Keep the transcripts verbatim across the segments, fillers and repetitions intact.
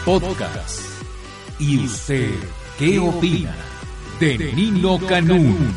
Podcast. ¿Y usted qué opina de Nino Canún?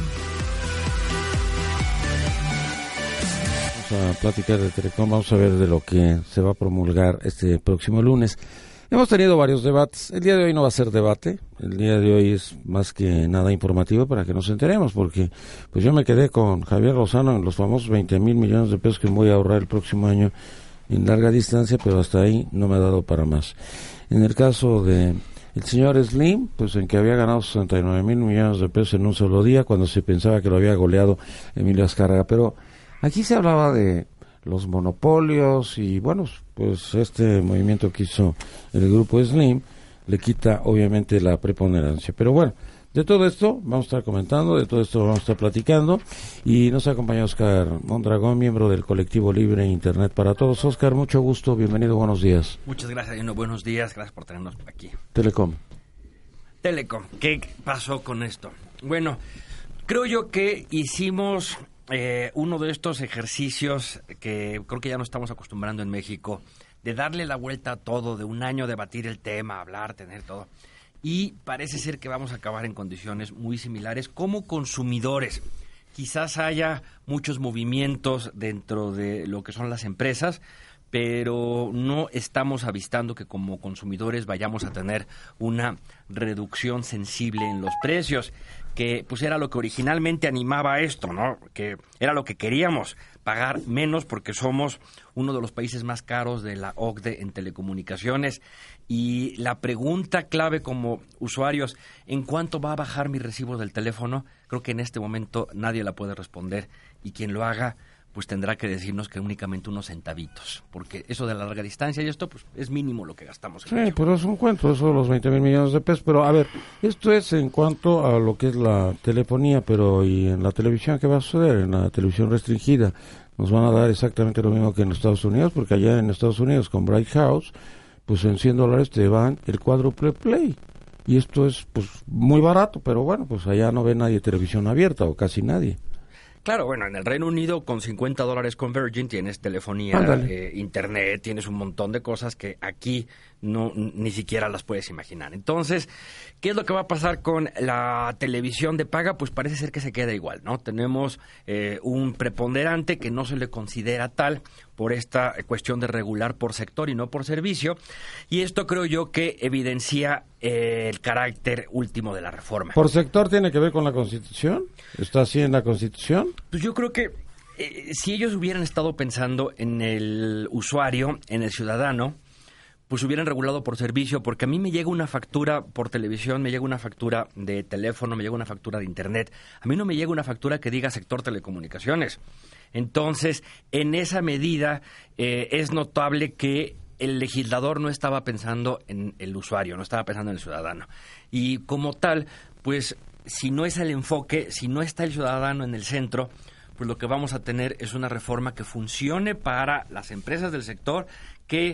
Vamos a platicar de Telecom, vamos a ver de lo que se va a promulgar este próximo lunes. Hemos tenido varios debates. El día de hoy no va a ser debate. El día de hoy es más que nada informativo para que nos enteremos, porque pues yo me quedé con Javier Lozano en los famosos veinte mil millones de pesos que me voy a ahorrar el próximo año en larga distancia, pero hasta ahí no me ha dado para más. En el caso de el señor Slim, pues en que había ganado sesenta y nueve mil millones de pesos en un solo día, cuando se pensaba que lo había goleado Emilio Azcárraga. Pero aquí se hablaba de los monopolios y bueno, pues este movimiento que hizo el grupo Slim le quita obviamente la preponderancia. Pero bueno, de todo esto vamos a estar comentando, de todo esto vamos a estar platicando y nos acompaña Oscar Mondragón, miembro del colectivo Libre Internet para Todos. Oscar, mucho gusto, bienvenido, buenos días. Muchas gracias, Dino, buenos días, gracias por tenernos aquí. Telecom. Telecom, ¿qué pasó con esto? Bueno, creo yo que hicimos eh, uno de estos ejercicios que creo que ya no estamos acostumbrando en México, de darle la vuelta a todo, de un año debatir el tema, hablar, tener todo. Y parece ser que vamos a acabar en condiciones muy similares como consumidores. Quizás haya muchos movimientos dentro de lo que son las empresas, pero no estamos avistando que como consumidores vayamos a tener una reducción sensible en los precios, que pues era lo que originalmente animaba a esto, ¿no? Que era lo que queríamos, pagar menos porque somos uno de los países más caros de la O C D E en telecomunicaciones. Y la pregunta clave como usuarios, ¿en cuánto va a bajar mi recibo del teléfono? Creo que en este momento nadie la puede responder, y quien lo haga pues tendrá que decirnos que únicamente unos centavitos, porque eso de la larga distancia y esto pues es mínimo lo que gastamos. Sí, pero es un cuento, eso de los veinte mil millones de pesos. Pero a ver, esto es en cuanto a lo que es la telefonía, pero ¿y en la televisión qué va a suceder? En la televisión restringida nos van a dar exactamente lo mismo que en Estados Unidos, porque allá en Estados Unidos con Bright House, pues en cien dólares te van el cuádruple play. Y esto es pues muy barato, pero bueno, pues allá no ve nadie televisión abierta o casi nadie. Claro, bueno, en el Reino Unido con cincuenta dólares con Virgin tienes telefonía, eh, internet, tienes un montón de cosas que aquí no ni siquiera las puedes imaginar. Entonces, ¿qué es lo que va a pasar con la televisión de paga? Pues parece ser que se queda igual, ¿no? Tenemos eh, un preponderante que no se le considera tal por esta cuestión de regular por sector y no por servicio, y esto creo yo que evidencia eh, el carácter último de la reforma. ¿Por sector tiene que ver con la Constitución? ¿Está así en la Constitución? Pues yo creo que eh, si ellos hubieran estado pensando en el usuario, en el ciudadano, pues hubieran regulado por servicio, porque a mí me llega una factura por televisión, me llega una factura de teléfono, me llega una factura de internet. A mí no me llega una factura que diga sector telecomunicaciones. Entonces, en esa medida, eh, es notable que el legislador no estaba pensando en el usuario, no estaba pensando en el ciudadano. Y como tal, pues si no es el enfoque, si no está el ciudadano en el centro, pues lo que vamos a tener es una reforma que funcione para las empresas del sector, que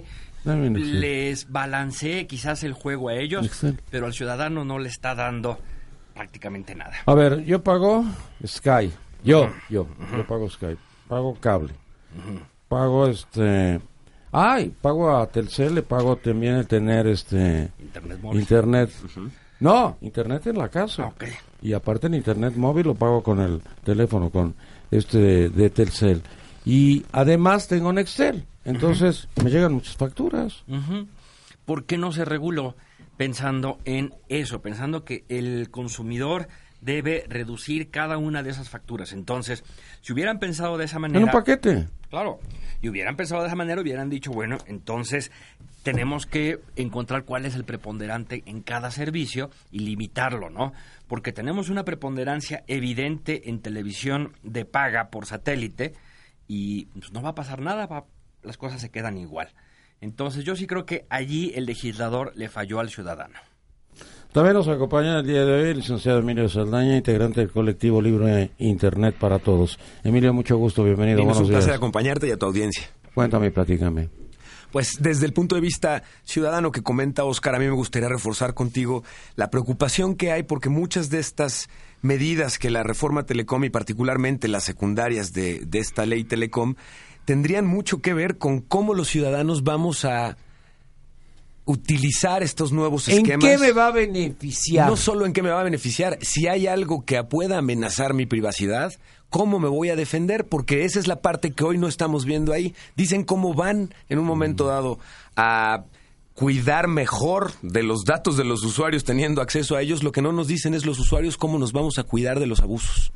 les balancee quizás el juego a ellos, Excel. Pero al ciudadano no le está dando prácticamente nada. A ver, yo pago Sky, yo, uh-huh. yo, uh-huh. yo pago Sky, pago cable, uh-huh. pago este... Ay, pago a Telcel, le pago también el tener este... Internet móvil. Internet. Uh-huh. No, internet en la casa. Okay. Y aparte el internet móvil lo pago con el teléfono, con este de, de Telcel. Y además tengo un Excel. Entonces uh-huh. me llegan muchas facturas. Uh-huh. ¿Por qué no se reguló pensando en eso? Pensando que el consumidor debe reducir cada una de esas facturas. Entonces, si hubieran pensado de esa manera... En un paquete. Claro, y hubieran pensado de esa manera, hubieran dicho, bueno, entonces tenemos que encontrar cuál es el preponderante en cada servicio y limitarlo, ¿no? Porque tenemos una preponderancia evidente en televisión de paga por satélite y pues, no va a pasar nada, va, las cosas se quedan igual. Entonces, yo sí creo que allí el legislador le falló al ciudadano. También nos acompaña el día de hoy el licenciado Emilio Saldaña, integrante del colectivo Libre Internet para Todos. Emilio, mucho gusto, bienvenido. Buenos días. Es un placer días. acompañarte y a tu audiencia. Cuéntame y platícame. Pues desde el punto de vista ciudadano que comenta Oscar, a mí me gustaría reforzar contigo la preocupación que hay porque muchas de estas medidas que la reforma Telecom y particularmente las secundarias de, de esta ley Telecom tendrían mucho que ver con cómo los ciudadanos vamos a utilizar estos nuevos esquemas. ¿En qué me va a beneficiar? No solo en qué me va a beneficiar, si hay algo que pueda amenazar mi privacidad, ¿cómo me voy a defender? Porque esa es la parte que hoy no estamos viendo ahí. Dicen cómo van en un momento dado a cuidar mejor de los datos de los usuarios teniendo acceso a ellos. Lo que no nos dicen es los usuarios cómo nos vamos a cuidar de los abusos.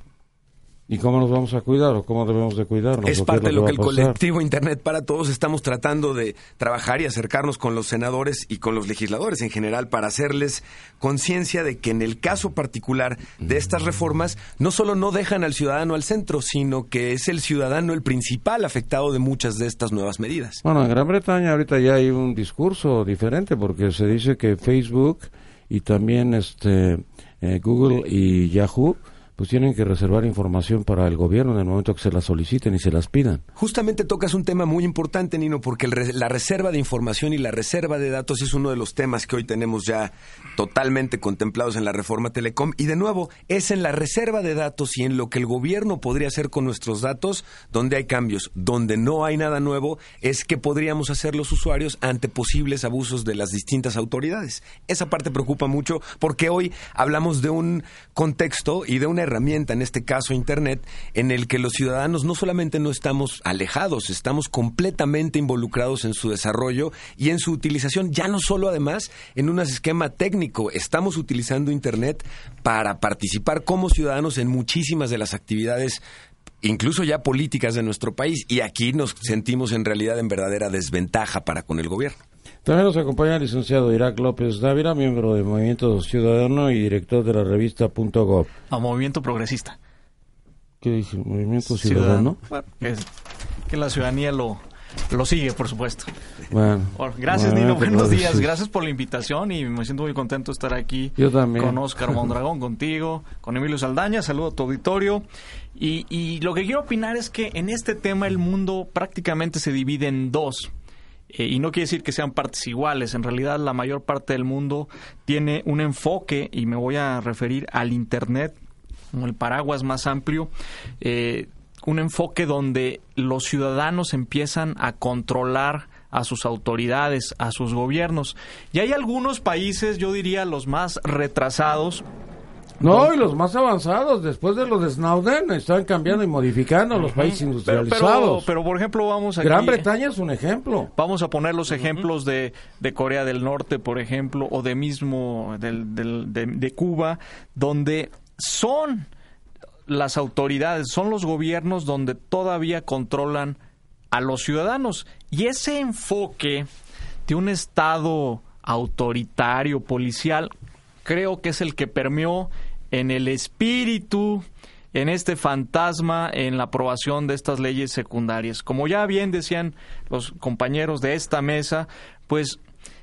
¿Y cómo nos vamos a cuidar o cómo debemos de cuidarnos? Es parte de lo que el pasar? colectivo Internet para Todos estamos tratando de trabajar y acercarnos con los senadores y con los legisladores en general para hacerles conciencia de que en el caso particular de estas reformas no solo no dejan al ciudadano al centro, sino que es el ciudadano el principal afectado de muchas de estas nuevas medidas. Bueno, en Gran Bretaña ahorita ya hay un discurso diferente porque se dice que Facebook y también este eh, Google y Yahoo pues tienen que reservar información para el gobierno en el momento que se la soliciten y se las pidan. Justamente tocas un tema muy importante, Nino, porque el re- la reserva de información y la reserva de datos es uno de los temas que hoy tenemos ya totalmente contemplados en la reforma Telecom. Y de nuevo, es en la reserva de datos y en lo que el gobierno podría hacer con nuestros datos donde hay cambios. Donde no hay nada nuevo es qué podríamos hacer los usuarios ante posibles abusos de las distintas autoridades. Esa parte preocupa mucho porque hoy hablamos de un contexto y de una herramienta, en este caso Internet, en el que los ciudadanos no solamente no estamos alejados, estamos completamente involucrados en su desarrollo y en su utilización, ya no solo además en un esquema técnico, estamos utilizando Internet para participar como ciudadanos en muchísimas de las actividades, incluso ya políticas de nuestro país, y aquí nos sentimos en realidad en verdadera desventaja para con el gobierno. También nos acompaña el licenciado Irak López Dávila, miembro del Movimiento Ciudadano y director de la revista Punto Gov. A Movimiento Progresista. ¿Qué dije? ¿Movimiento Ciudadano? Bueno, que, que la ciudadanía lo, lo sigue, por supuesto. Bueno. Bueno, gracias, bueno, Nino. Buenos pues, días. sí. Gracias por la invitación y me siento muy contento de estar aquí. Yo también. Con Óscar Mondragón, contigo, con Emilio Saldaña. Saludo a tu auditorio. Y, y lo que quiero opinar es que en este tema el mundo prácticamente se divide en dos. Eh, y no quiere decir que sean partes iguales. En realidad, la mayor parte del mundo tiene un enfoque, y me voy a referir al Internet como el paraguas más amplio, eh, un enfoque donde los ciudadanos empiezan a controlar a sus autoridades, a sus gobiernos. Y hay algunos países, yo diría los más retrasados. No, y los más avanzados, después de lo de Snowden, están cambiando y modificando los países industrializados. Pero, pero, pero por ejemplo, vamos aquí... Gran Bretaña es un ejemplo. Vamos a poner los ejemplos de, de Corea del Norte, por ejemplo, o de mismo del, del, de, de Cuba, donde son las autoridades, son los gobiernos donde todavía controlan a los ciudadanos. Y ese enfoque de un Estado autoritario, policial, creo que es el que permeó en el espíritu, en este fantasma, en la aprobación de estas leyes secundarias. Como ya bien decían los compañeros de esta mesa, pues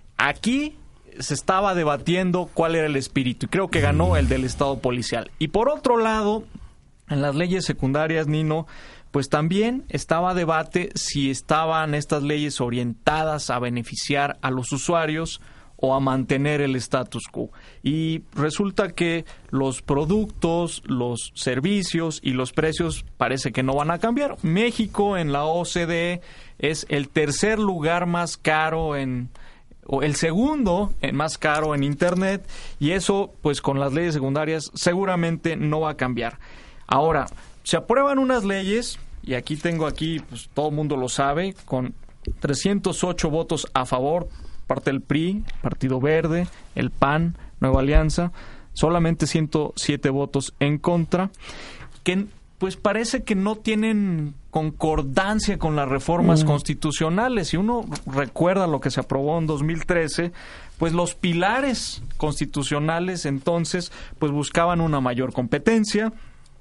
aquí se estaba debatiendo cuál era el espíritu, y creo que ganó el del Estado policial. Y por otro lado, en las leyes secundarias, Nino, pues también estaba debate si estaban estas leyes orientadas a beneficiar a los usuarios o a mantener el status quo. Y resulta que los productos, los servicios y los precios parece que no van a cambiar. México en la O C D E es el tercer lugar más caro en, o el segundo en más caro en Internet, y eso pues con las leyes secundarias seguramente no va a cambiar. Ahora, se aprueban unas leyes, y aquí tengo aquí, pues todo el mundo lo sabe, con trescientos ocho votos a favor, parte del P R I, Partido Verde, el P A N, Nueva Alianza, solamente ciento siete votos en contra, que pues parece que no tienen concordancia con las reformas mm. constitucionales. Si uno recuerda lo que se aprobó en dos mil trece, pues los pilares constitucionales entonces pues buscaban una mayor competencia.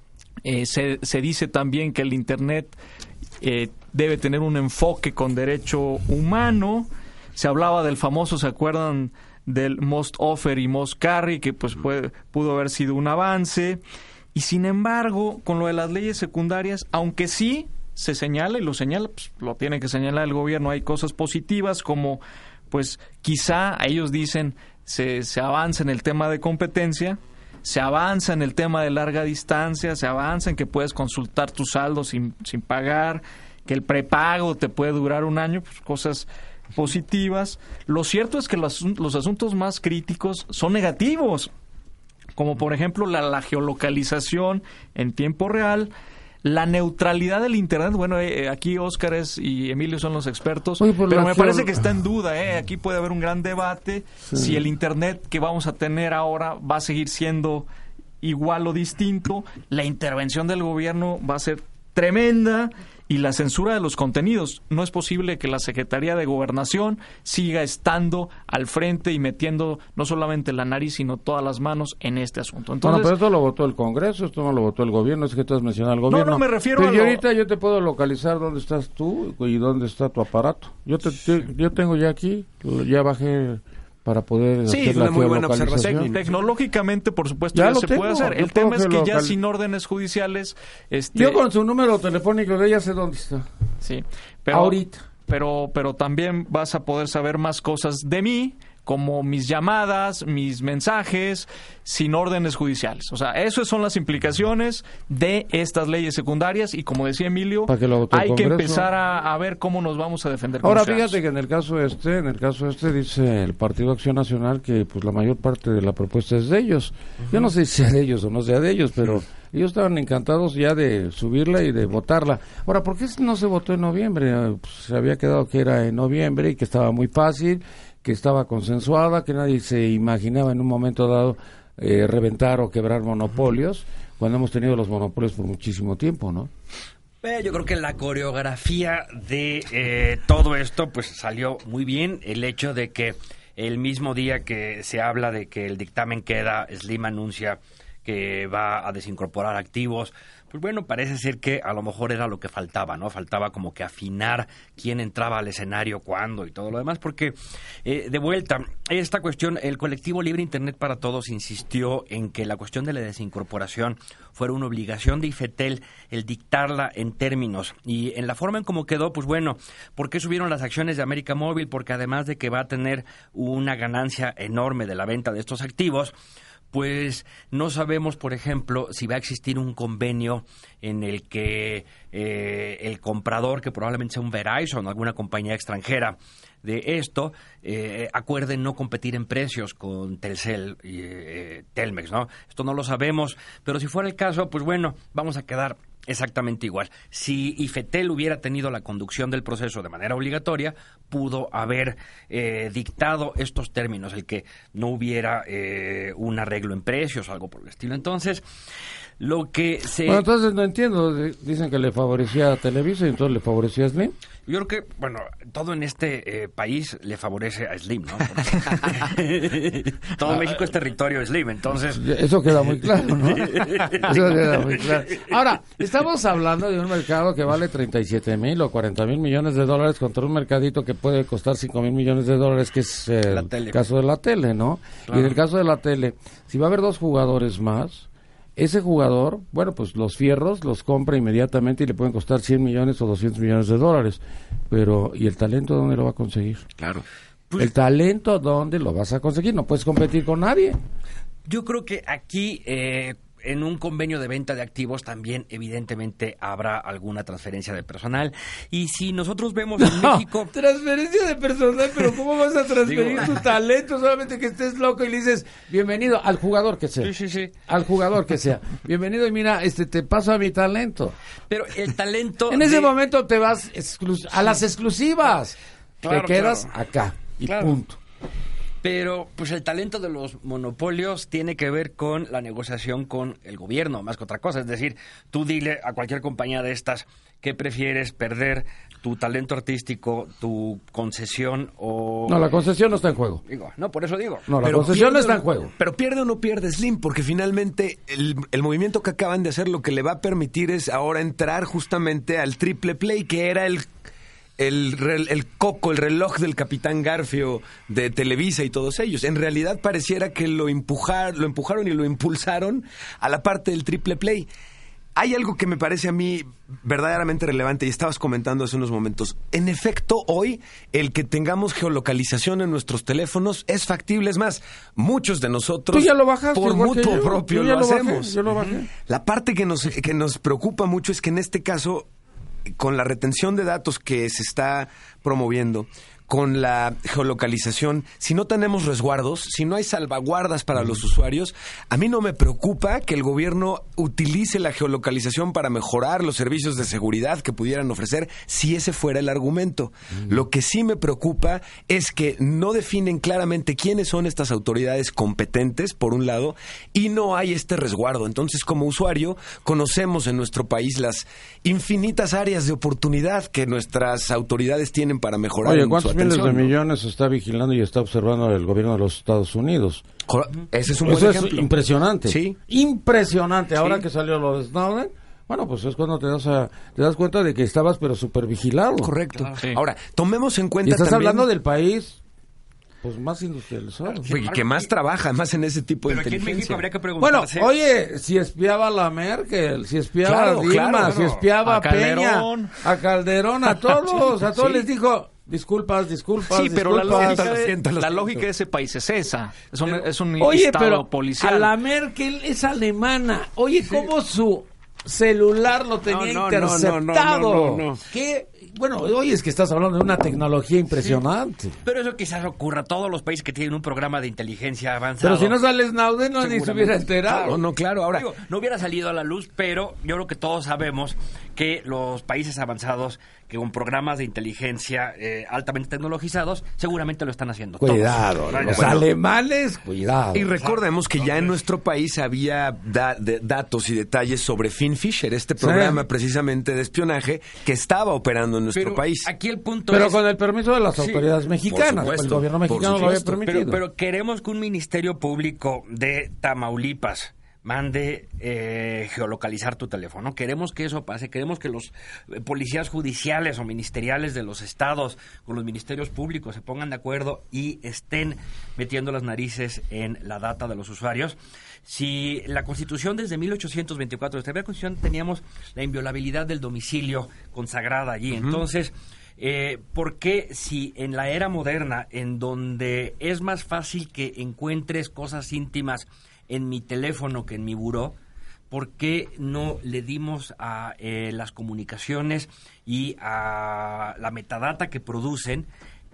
Eh, se, se dice también que el Internet eh, debe tener un enfoque con derecho humano. Se hablaba del famoso, ¿se acuerdan? Del Most Offer y Most Carry, que pues puede, pudo haber sido un avance. Y sin embargo, con lo de las leyes secundarias, aunque sí se señala, y lo señala, pues lo tiene que señalar el gobierno, hay cosas positivas como, pues quizá ellos dicen, se, se avanza en el tema de competencia, se avanza en el tema de larga distancia, se avanza en que puedes consultar tu saldo sin, sin pagar, que el prepago te puede durar un año, pues cosas positivas. Lo cierto es que los, los asuntos más críticos son negativos, como por ejemplo la, la geolocalización en tiempo real, la neutralidad del Internet. Bueno, eh, aquí Óscar es, y Emilio son los expertos, Oye, pero pero me geol- parece que está en duda. Eh. Aquí puede haber un gran debate Sí. si el Internet que vamos a tener ahora va a seguir siendo igual o distinto. La intervención del gobierno va a ser tremenda, y la censura de los contenidos. No es posible que la Secretaría de Gobernación siga estando al frente y metiendo no solamente la nariz, sino todas las manos en este asunto. Entonces, bueno, pero esto lo votó el Congreso, esto no lo votó el gobierno, es que tú has mencionado al gobierno. no, me refiero pero a y lo- ahorita yo te puedo localizar dónde estás tú y dónde está tu aparato. Yo te, te- yo tengo ya aquí, ya bajé para poder Sí, hacer es la una muy buena geolocalización. observación. tecnológicamente, por supuesto, Ya ya, lo se tengo, puede hacer. yo El tema puedo es que ya geolocal- sin órdenes judiciales... Este, Yo con su número telefónico de ella sé dónde está. sí, pero, Ahorita. Pero, pero también vas a poder saber más cosas de mí, como mis llamadas, mis mensajes, sin órdenes judiciales. O sea, esas son las implicaciones de estas leyes secundarias, y como decía Emilio, Para que lo vote el hay que Congreso. empezar a, a ver cómo nos vamos a defender. como Ahora ciudadanos. fíjate que en el caso este, en el caso este dice el Partido Acción Nacional que pues la mayor parte de la propuesta es de ellos. Yo no sé si sea de ellos o no sea de ellos, pero ellos estaban encantados ya de subirla y de votarla. Ahora, ¿por qué no se votó en noviembre? Eh, pues, se había quedado que era en noviembre y que estaba muy fácil, que estaba consensuada, que nadie se imaginaba en un momento dado eh, reventar o quebrar monopolios, cuando hemos tenido los monopolios por muchísimo tiempo, ¿no? Eh, yo creo que la coreografía de eh, todo esto pues salió muy bien. El hecho de que el mismo día que se habla de que el dictamen queda, Slim anuncia que va a desincorporar activos. Pues bueno, parece ser que a lo mejor era lo que faltaba, ¿no? Faltaba como que afinar quién entraba al escenario, cuándo y todo lo demás, porque eh, de vuelta, esta cuestión, el colectivo Libre Internet para Todos insistió en que la cuestión de la desincorporación fuera una obligación de IFETEL el dictarla en términos, y en la forma en cómo quedó, pues bueno, ¿por qué subieron las acciones de América Móvil? Porque además de que va a tener una ganancia enorme de la venta de estos activos, pues no sabemos, por ejemplo, si va a existir un convenio en el que eh, el comprador, que probablemente sea un Verizon o alguna compañía extranjera de esto, eh, acuerden no competir en precios con Telcel y eh, Telmex, ¿no? Esto no lo sabemos, pero si fuera el caso, pues bueno, vamos a quedar exactamente igual. Si IFETEL hubiera tenido la conducción del proceso de manera obligatoria, pudo haber eh, dictado estos términos, el que no hubiera eh, un arreglo en precios o algo por el estilo. Entonces, lo que se... Bueno, entonces no entiendo, di- dicen que le favorecía a Televisa y entonces le favorecía a Slim. Yo creo que, bueno, todo en este eh, país le favorece a Slim, ¿no? Porque todo México es territorio Slim, entonces... Eso queda muy claro, ¿no? Eso queda muy claro. Ahora, estamos hablando de un mercado que vale treinta y siete mil o cuarenta mil millones de dólares contra un mercadito que puede costar cinco mil millones de dólares, que es eh, La el tele. caso de la tele, ¿no? Claro. Y en el caso de la tele, si va a haber dos jugadores más, ese jugador, bueno, pues los fierros los compra inmediatamente y le pueden costar cien millones o doscientos millones de dólares. Pero, ¿y el talento dónde lo va a conseguir? Claro. Pues- el talento, ¿dónde lo vas a conseguir? No puedes competir con nadie. Yo creo que aquí, eh, en un convenio de venta de activos, también evidentemente habrá alguna transferencia de personal. Y si nosotros vemos en México... Transferencia de personal, pero ¿cómo vas a transferir Digo- tu talento? Solamente que estés loco y le dices, bienvenido al jugador que sea. Sí, sí, sí. Al jugador que sea. Bienvenido y mira, este te paso a mi talento. Pero el talento... En ese de- momento te vas exclus- a las exclusivas. Claro, te quedas claro. acá y Claro. punto. Pero pues el talento de los monopolios tiene que ver con la negociación con el gobierno, más que otra cosa. Es decir, tú dile a cualquier compañía de estas qué prefieres, perder tu talento artístico, tu concesión o... No, la concesión no está en juego. Digo, no, por eso digo. No, la Pero concesión no pierde está o- en juego. Pero pierde o no pierde Slim, porque finalmente el, el movimiento que acaban de hacer lo que le va a permitir es ahora entrar justamente al triple play, que era el el, rel- el coco, el reloj del Capitán Garfio de Televisa y todos ellos. En realidad pareciera que lo empujar, lo empujaron y lo impulsaron a la parte del triple play. Hay algo que me parece a mí verdaderamente relevante y estabas comentando hace unos momentos. En efecto, hoy el que tengamos geolocalización en nuestros teléfonos es factible. Es más, muchos de nosotros Tú ya lo bajaste, por igual que mutuo yo. propio Yo ya lo, lo bajé, hacemos. yo lo bajé. La parte que nos, que nos preocupa mucho es que en este caso, con la retención de datos que se está promoviendo, con la geolocalización, si no tenemos resguardos, si no hay salvaguardas para los usuarios, a mí no me preocupa que el gobierno utilice la geolocalización para mejorar los servicios de seguridad que pudieran ofrecer, si ese fuera el argumento. Mm. Lo que sí me preocupa es que no definen claramente quiénes son estas autoridades competentes, por un lado, y no hay este resguardo. Entonces, como usuario, conocemos en nuestro país las infinitas áreas de oportunidad que nuestras autoridades tienen para mejorar. Oye, en ¿cuántos su miles atención, de ¿no? millones está vigilando y está observando el gobierno de los Estados Unidos? Ese es un buen Eso ejemplo. es impresionante. Sí. Impresionante. Ahora Sí. que salió lo de Snowden, bueno, pues es cuando te das a, te das cuenta de que estabas pero súper vigilado. Correcto. Claro. Sí. Ahora, tomemos en Y cuenta estás también... hablando del país pues más industrializado. Y que más trabaja, más en ese tipo de Pero aquí en inteligencia. México habría que Bueno, preguntarse... oye, si espiaba a la Merkel, si espiaba Claro, a Dilma, claro, claro. si espiaba a, A Peña, Calderón. a Calderón, a todos, a todos Sí. les dijo, disculpas, disculpas, Sí, pero la disculpas. lógica, Lo de, siento, lo la siento. lógica de ese país es esa. Es un, es un Oye, estado pero policial. a la Merkel es alemana. Oye, ¿cómo su celular lo tenía No, no, no, interceptado? no, no, no, no. ¿Qué? Bueno, oye, es que estás hablando de una tecnología impresionante. Pero eso quizás ocurra a todos los países que tienen un programa de inteligencia avanzado. Pero si no sale Snowden, no ni se Seguramente. hubiera enterado. Claro, no, claro. Ahora, Digo, no hubiera salido a la luz, pero yo creo que todos sabemos que los países avanzados que con programas de inteligencia eh, altamente tecnologizados seguramente lo están haciendo. Cuidado, Todos. los Bueno, alemanes, cuidado. y recordemos que ya en nuestro país había da- de- datos y detalles sobre FinFisher, este programa precisamente de espionaje que estaba operando en nuestro pero país. aquí el punto Pero es... con el permiso de las Sí, autoridades mexicanas. supuesto, El gobierno por mexicano lo había supuesto. permitido. Pero, pero queremos que un ministerio público de Tamaulipas mande eh, geolocalizar tu teléfono. Queremos que eso pase. Queremos que los eh, policías judiciales o ministeriales de los estados con los ministerios públicos se pongan de acuerdo y estén metiendo las narices en la data de los usuarios. Si la Constitución desde mil ochocientos veinticuatro, desde la Constitución teníamos la inviolabilidad del domicilio consagrada allí. Uh-huh. Entonces... Eh, ¿por qué si en la era moderna, en donde es más fácil que encuentres cosas íntimas en mi teléfono que en mi buró, por qué no le dimos a eh, las comunicaciones y a la metadata que producen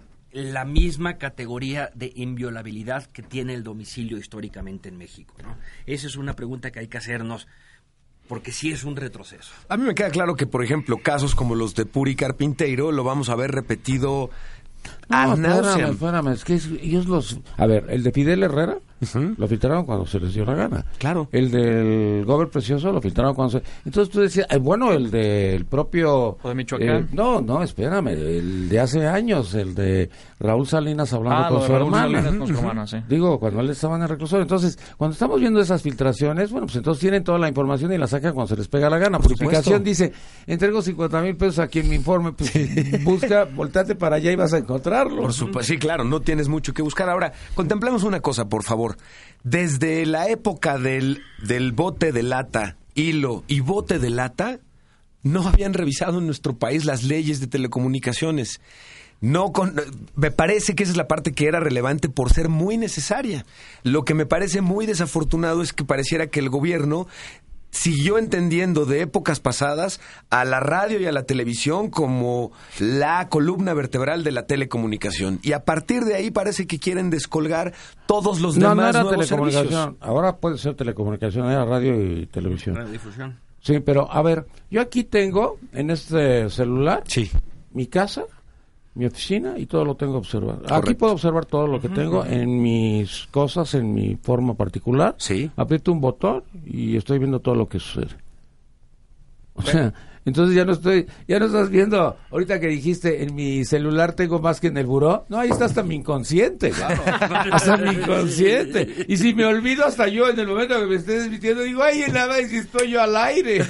la misma categoría de inviolabilidad que tiene el domicilio históricamente en México, ¿no? Esa es una pregunta que hay que hacernos, porque sí es un retroceso. A mí me queda claro que, por ejemplo, casos como los de Puri Carpinteiro lo vamos a ver repetido No, ad nauseam. espérame, espérame, es que es- ellos los... A ver, el de Fidel Herrera Ujú. lo filtraron cuando se les dio la gana. Claro. El del Gober Precioso lo filtraron cuando se... Entonces tú decías, eh, bueno, el del propio... ¿O de Michoacán? eh, no, no, espérame, el de hace años, el de Raúl Salinas hablando Ah, con lo de su Raúl hermana. Salinas con su hermana, sí. Digo, cuando él estaba en el reclusorio. Entonces, cuando estamos viendo esas filtraciones, bueno, pues entonces tienen toda la información y la sacan cuando se les pega la gana. Por Purificación supuesto. dice, entrego cincuenta mil pesos a quien me informe, pues busca, volteate para allá y vas a encontrarlo. Por supuesto, sí, claro, no tienes mucho que buscar. Ahora, contemplemos una cosa, por favor. Desde la época del, del bote de lata, hilo y bote de lata, no habían revisado en nuestro país las leyes de telecomunicaciones. No con, me parece que esa es la parte que era relevante por ser muy necesaria. Lo que me parece muy desafortunado es que pareciera que el gobierno siguió entendiendo de épocas pasadas a la radio y a la televisión como la columna vertebral de la telecomunicación. Y a partir de ahí parece que quieren descolgar todos los No, no demás era nuevos telecomunicación. servicios. Ahora puede ser telecomunicación, era radio y televisión. Radiodifusión. Sí, pero a ver, yo aquí tengo en este celular Sí. mi casa, mi oficina y todo lo tengo observado. Aquí Correcto. puedo observar todo lo que tengo en mis cosas, en mi forma particular. Sí. Aprieto un botón y estoy viendo todo lo que sucede. O sea, entonces ya no estoy, ya no estás viendo, ahorita que dijiste, en mi celular tengo más que en el buró. No, ahí está hasta mi inconsciente, claro. Hasta mi inconsciente. Y si me olvido hasta yo en el momento que me esté desvistiendo, digo, ay, nada, y si estoy yo al aire.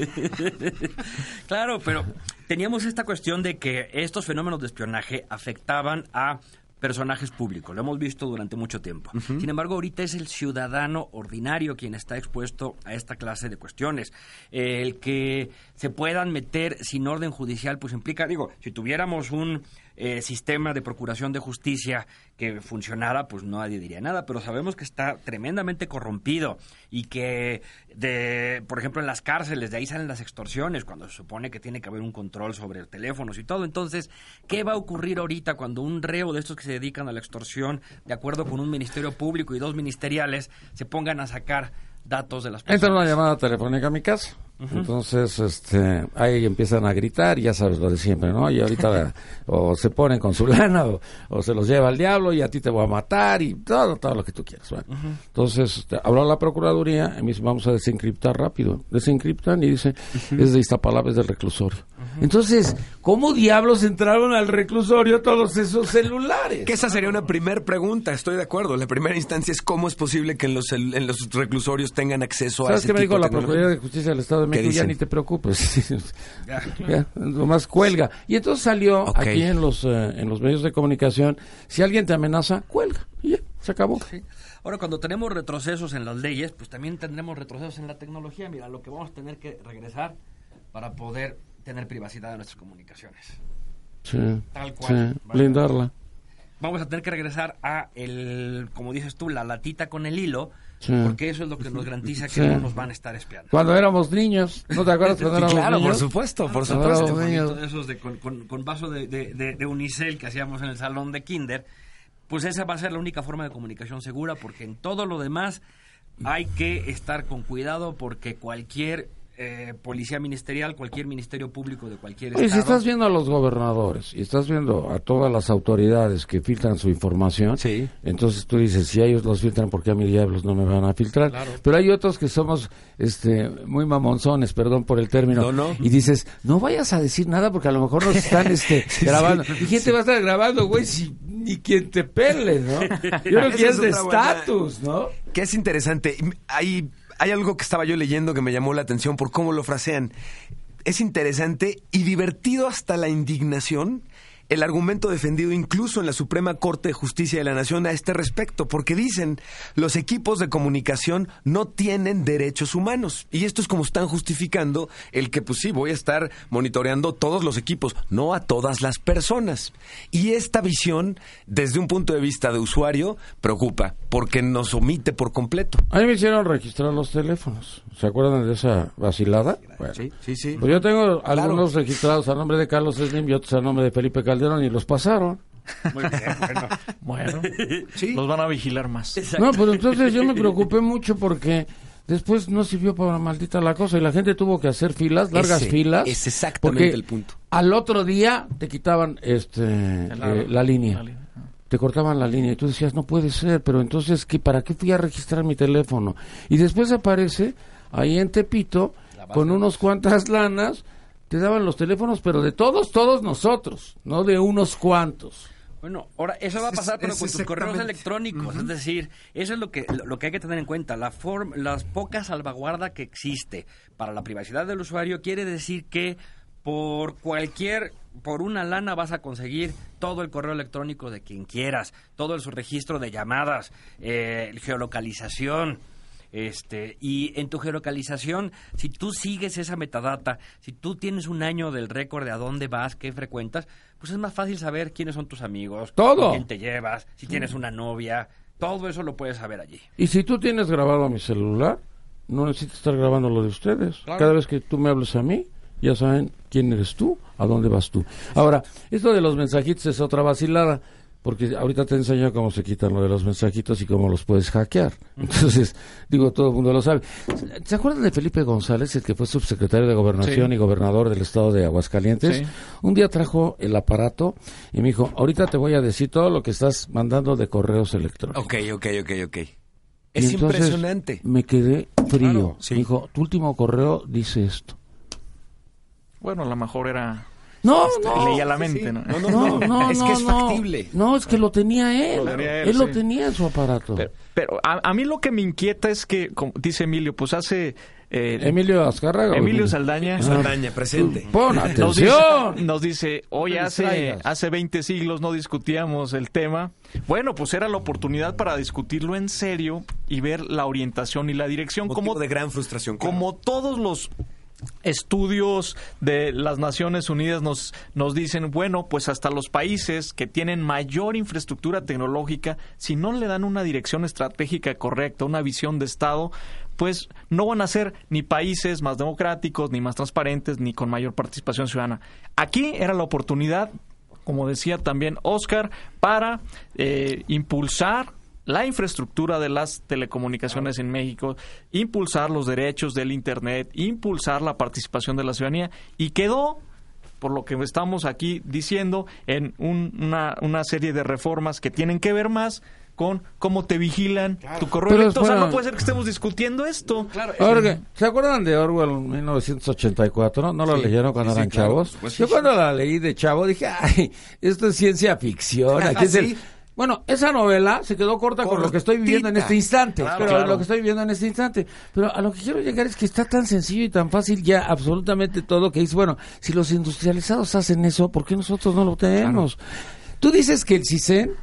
Claro, pero teníamos esta cuestión de que estos fenómenos de espionaje afectaban a personajes públicos. Lo hemos visto durante mucho tiempo. Uh-huh. Sin embargo, ahorita es el ciudadano ordinario quien está expuesto a esta clase de cuestiones. Eh, el que se puedan meter sin orden judicial, pues implica, digo, si tuviéramos un eh, sistema de procuración de justicia que funcionara, pues nadie diría nada, pero sabemos que está tremendamente corrompido y que, de, por ejemplo, en las cárceles, de ahí salen las extorsiones, cuando se supone que tiene que haber un control sobre teléfonos y todo. Entonces, ¿qué va a ocurrir ahorita cuando un reo de estos que se dedican a la extorsión, de acuerdo con un ministerio público y dos ministeriales, se pongan a sacar datos de las personas? Entra una llamada telefónica a mi casa. Uh-huh. Entonces, este, ahí empiezan a gritar, y ya sabes lo de siempre, ¿no? Y ahorita o se ponen con su lana o, o se los lleva al diablo y a ti te voy a matar y todo, todo lo que tú quieras. Bueno. Uh-huh. Entonces, este, habló la Procuraduría y me dice, vamos a desencriptar rápido. Desencriptan y dice, uh-huh. es de Iztapalapa, es del reclusorio. Uh-huh. Entonces, ¿cómo diablos entraron al reclusorio todos esos celulares? Que esa sería una primer pregunta, estoy de acuerdo. La primera instancia es cómo es posible que en los, en los reclusorios tengan acceso a ese tipo de ¿Sabes qué me dijo la tecnología? Procuraduría de Justicia del Estado de México? Ya ni te preocupes. ya, ya, nomás cuelga. Y entonces salió okay. aquí en los eh, en los medios de comunicación, si alguien te amenaza, cuelga. Y ya, se acabó. Sí. Ahora, cuando tenemos retrocesos en las leyes, pues también tendremos retrocesos en la tecnología. Mira, lo que vamos a tener que regresar para poder tener privacidad de nuestras comunicaciones. Sí, tal cual. Sí, blindarla. Vamos a tener que regresar a el, como dices tú, la latita con el hilo, sí. porque eso es lo que nos garantiza que sí. no nos van a estar espiando. Cuando éramos niños, ¿no te acuerdas cuando éramos claro, niños? Por supuesto, por claro, supuesto. Niños. De esos de, con, con, con vaso de, de, de, de unicel que hacíamos en el salón de kinder, pues esa va a ser la única forma de comunicación segura, porque en todo lo demás hay que estar con cuidado, porque cualquier eh, policía ministerial, cualquier ministerio público de cualquier Oye, estado... si estás viendo a los gobernadores y estás viendo a todas las autoridades que filtran su información, sí. entonces tú dices, si ellos los filtran, ¿por qué a mi diablos no me van a filtrar? Claro. Pero hay otros que somos este muy mamonzones, perdón por el término, no, no. y dices, no vayas a decir nada porque a lo mejor nos están este sí, grabando. Sí, ¿y quién sí. te va a estar grabando, güey? Si ni quien te pele, ¿no? Yo creo que es de estatus, ¿no? Que es interesante. Hay... Hay algo que estaba yo leyendo que me llamó la atención por cómo lo frasean. Es interesante y divertido hasta la indignación el argumento defendido incluso en la Suprema Corte de Justicia de la Nación a este respecto, porque dicen, los equipos de comunicación no tienen derechos humanos. Y esto es como están justificando el que, pues sí, voy a estar monitoreando todos los equipos, no a todas las personas. Y esta visión, desde un punto de vista de usuario, preocupa, porque nos omite por completo. A mí me hicieron registrar los teléfonos. ¿Se acuerdan de esa vacilada? Bueno, sí, sí, sí. Pues yo tengo claro. algunos registrados a nombre de Carlos Slim y otros a nombre de Felipe Calderón y los pasaron. Muy bien, bueno. Bueno, sí. Los van a vigilar más. Exacto. No, pero entonces yo me preocupé mucho porque después no sirvió para maldita la cosa y la gente tuvo que hacer filas, largas Ese, filas. Es exactamente porque el punto. Al otro día te quitaban este eh, la línea. La línea. Te cortaban la línea y tú decías, no puede ser, pero entonces, ¿qué, ¿para qué fui a registrar mi teléfono? Y después aparece ahí en Tepito, con unos cuantas lanas, te daban los teléfonos, pero de todos, todos nosotros, no de unos cuantos. Bueno, ahora eso va a pasar, es, pero es con tus correos electrónicos, uh-huh. es decir, eso es lo que lo que hay que tener en cuenta. La forma, las pocas salvaguarda que existe para la privacidad del usuario quiere decir que por cualquier, por una lana vas a conseguir todo el correo electrónico de quien quieras, todo el su registro de llamadas, eh, geolocalización. Este, y en tu geolocalización, si tú sigues esa metadata, si tú tienes un año del récord de a dónde vas, qué frecuentas, pues es más fácil saber quiénes son tus amigos, todo, con quién te llevas, si tienes una novia, todo eso lo puedes saber allí. Y si tú tienes grabado a mi celular, no necesitas estar grabando lo de ustedes. Claro. Cada vez que tú me hables a mí, ya saben quién eres tú, a dónde vas tú. Ahora, esto de los mensajitos es otra vacilada. Porque ahorita te enseño cómo se quitan lo de los mensajitos y cómo los puedes hackear. Entonces, digo, todo el mundo lo sabe. ¿Se acuerdan de Felipe González, el que fue subsecretario de Gobernación sí. y gobernador del estado de Aguascalientes? Sí. Un día trajo el aparato y me dijo, ahorita te voy a decir todo lo que estás mandando de correos electrónicos. Ok, ok, ok, ok. Es impresionante. Me quedé frío. Claro, sí. Me dijo, tu último correo dice esto. Bueno, a lo mejor era... No, este, no. Leía la mente, sí, sí. ¿no? No, no, no. no, no es no, que es no. factible. No, es que lo tenía él. Lo tenía él, él sí. lo tenía en su aparato. Pero, pero a, a mí lo que me inquieta es que, como dice Emilio, pues hace... Eh, Emilio Azcárraga. Emilio Saldaña. Ah, Saldaña, presente. Pon atención. Nos dice, nos dice hoy no hace, hace veinte siglos no discutíamos el tema. Bueno, pues era la oportunidad para discutirlo en serio y ver la orientación y la dirección. Motivo como de gran frustración. Claro. Como todos los... estudios de las Naciones Unidas nos, nos dicen, bueno, pues hasta los países que tienen mayor infraestructura tecnológica, si no le dan una dirección estratégica correcta, una visión de Estado, pues no van a ser ni países más democráticos, ni más transparentes, ni con mayor participación ciudadana. Aquí era la oportunidad, como decía también Oscar, para eh, impulsar la infraestructura de las telecomunicaciones en México, impulsar los derechos del Internet, impulsar la participación de la ciudadanía, y quedó, por lo que estamos aquí diciendo, en un, una, una serie de reformas que tienen que ver más con cómo te vigilan claro. tu correo electrónico. O sea, no puede ser que estemos discutiendo esto. Claro. Orge, ¿se acuerdan de Orwell en mil novecientos ochenta y cuatro? ¿No lo sí, leyeron cuando sí, eran sí, chavos? Claro. Pues Yo sí, cuando sí. la leí de chavo dije, ay, esto es ciencia ficción. Aquí es el... Bueno, esa novela se quedó corta Cortita. con lo que estoy viviendo en este instante. Claro, pero claro. lo que estoy viviendo en este instante. Pero a lo que quiero llegar es que está tan sencillo y tan fácil ya absolutamente todo que dice, bueno, si los industrializados hacen eso, ¿por qué nosotros no lo tenemos? Claro. Tú dices que el CISEN,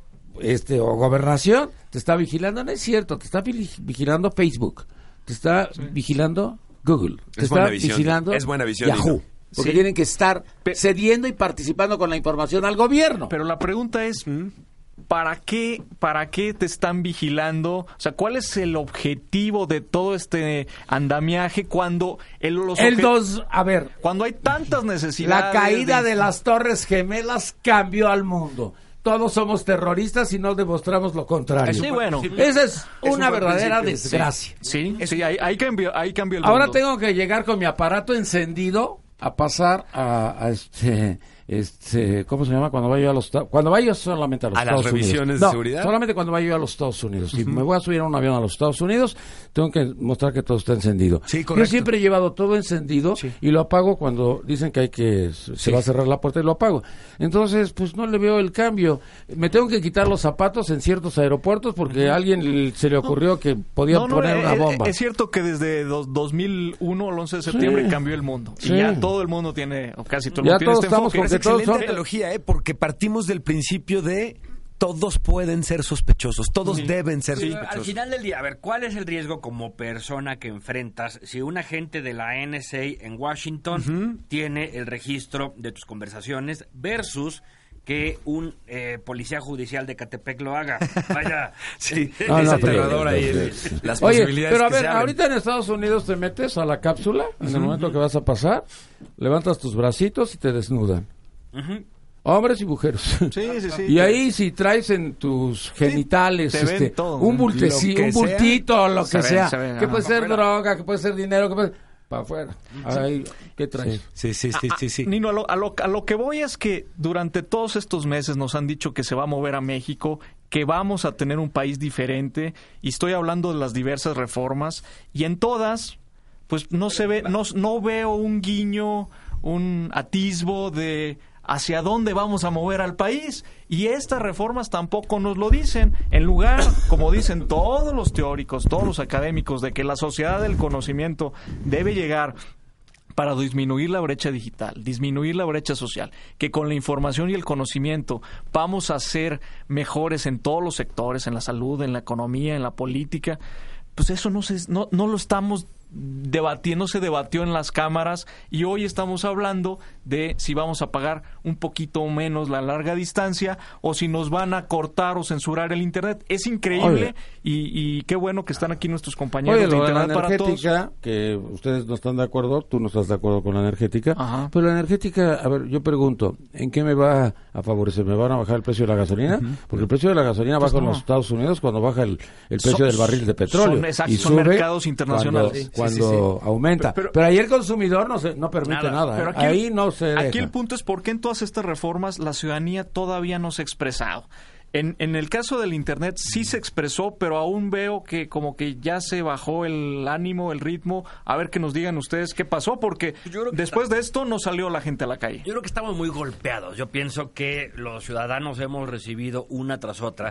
este, o Gobernación, te está vigilando. No es cierto, te está vigilando Facebook, te está sí. vigilando Google, te es está buena visión, vigilando es buena visión, Yahoo. Porque sí. tienen que estar cediendo y participando con la información al gobierno. Pero la pregunta es... ¿Mm? ¿Para qué, ¿Para qué te están vigilando? O sea, ¿cuál es el objetivo de todo este andamiaje cuando el, los el dos, a ver, cuando hay tantas necesidades? La caída de... de las Torres Gemelas cambió al mundo. Todos somos terroristas y no demostramos lo contrario. Sí, bueno, esa es una verdadera desgracia. Sí, sí, sí ahí, ahí cambió, ahí cambió el Ahora mundo. tengo que llegar con mi aparato encendido a pasar a, a este este ¿cómo se llama? Cuando vaya a los cuando vaya solamente a los a Estados las revisiones Unidos. de no, seguridad. Solamente cuando vaya a los Estados Unidos. Si uh-huh. me voy a subir a un avión a los Estados Unidos, tengo que mostrar que todo está encendido. Sí, correcto. Yo siempre he llevado todo encendido sí. y lo apago cuando dicen que hay que se sí. va a cerrar la puerta y lo apago. Entonces, pues no le veo el cambio. Me tengo que quitar los zapatos en ciertos aeropuertos porque uh-huh. a alguien se le ocurrió que podía no, no, poner no, una es, bomba. Es cierto que desde dos mil uno, el once de septiembre, sí. cambió el mundo. Sí. Y ya todo el mundo tiene, o casi todo el ya mundo tiene este estamos enfoque. Porque todos son... analogía, ¿eh? Porque partimos del principio de todos pueden ser sospechosos, todos sí. deben ser sí. sospechosos. Al final del día, a ver, ¿cuál es el riesgo como persona que enfrentas si un agente de la N S A en Washington uh-huh. tiene el registro de tus conversaciones versus que un eh, policía judicial de Catepec lo haga? Vaya, sí, no, es no, aterrador ahí pero, el, sí. las Oye, posibilidades pero a que ver, se abren. ahorita en Estados Unidos te metes a la cápsula, en uh-huh. el momento que vas a pasar, levantas tus bracitos y te desnudan. Uh-huh. Hombres y mujeres. Sí, sí, sí. Y ahí si traes en tus genitales sí, este, todo, un bulteci, un bultito, lo que sea, ven, que puede ser afuera. droga, que puede ser dinero, que puede para afuera. Ahí, ¿qué traes? Sí, sí, sí, sí, sí. Nino, a lo, a, lo, a lo que voy es que durante todos estos meses nos han dicho que se va a mover a México, que vamos a tener un país diferente, y estoy hablando de las diversas reformas, y en todas, pues no se ve, no, no veo un guiño, un atisbo de hacia dónde vamos a mover al país, y estas reformas tampoco nos lo dicen. En lugar, como dicen todos los teóricos, todos los académicos, de que la sociedad del conocimiento debe llegar para disminuir la brecha digital, disminuir la brecha social, que con la información y el conocimiento vamos a ser mejores en todos los sectores, en la salud, en la economía, en la política, pues eso no se, no, no lo estamos debatiendo, se debatió en las cámaras, y hoy estamos hablando de si vamos a pagar un poquito menos la larga distancia o si nos van a cortar o censurar el internet. Es increíble y, y qué bueno que están aquí nuestros compañeros Oye, de lo Internet de la para Todos. energética, que ustedes no están de acuerdo, tú no estás de acuerdo con la energética, Ajá. pero la energética, a ver, yo pregunto, ¿en qué me va a favorecer? ¿Me van a bajar el precio de la gasolina? Uh-huh. Porque el precio de la gasolina pues baja no. en los Estados Unidos cuando baja el, el precio son, del barril de petróleo. Son, exacto, y son sube mercados internacionales. Cuando, cuando sí, sí, sí. aumenta. Pero, pero, pero ahí el consumidor no se no permite nada. nada pero ¿eh? aquí, ahí no se deja. Aquí el punto es por qué en todas estas reformas la ciudadanía todavía no se ha expresado. En, en el caso del Internet sí se expresó, pero aún veo que como que ya se bajó el ánimo, el ritmo. A ver que nos digan ustedes qué pasó, porque después está... de esto no salió la gente a la calle. Yo creo que estamos muy golpeados. Yo pienso que los ciudadanos hemos recibido una tras otra.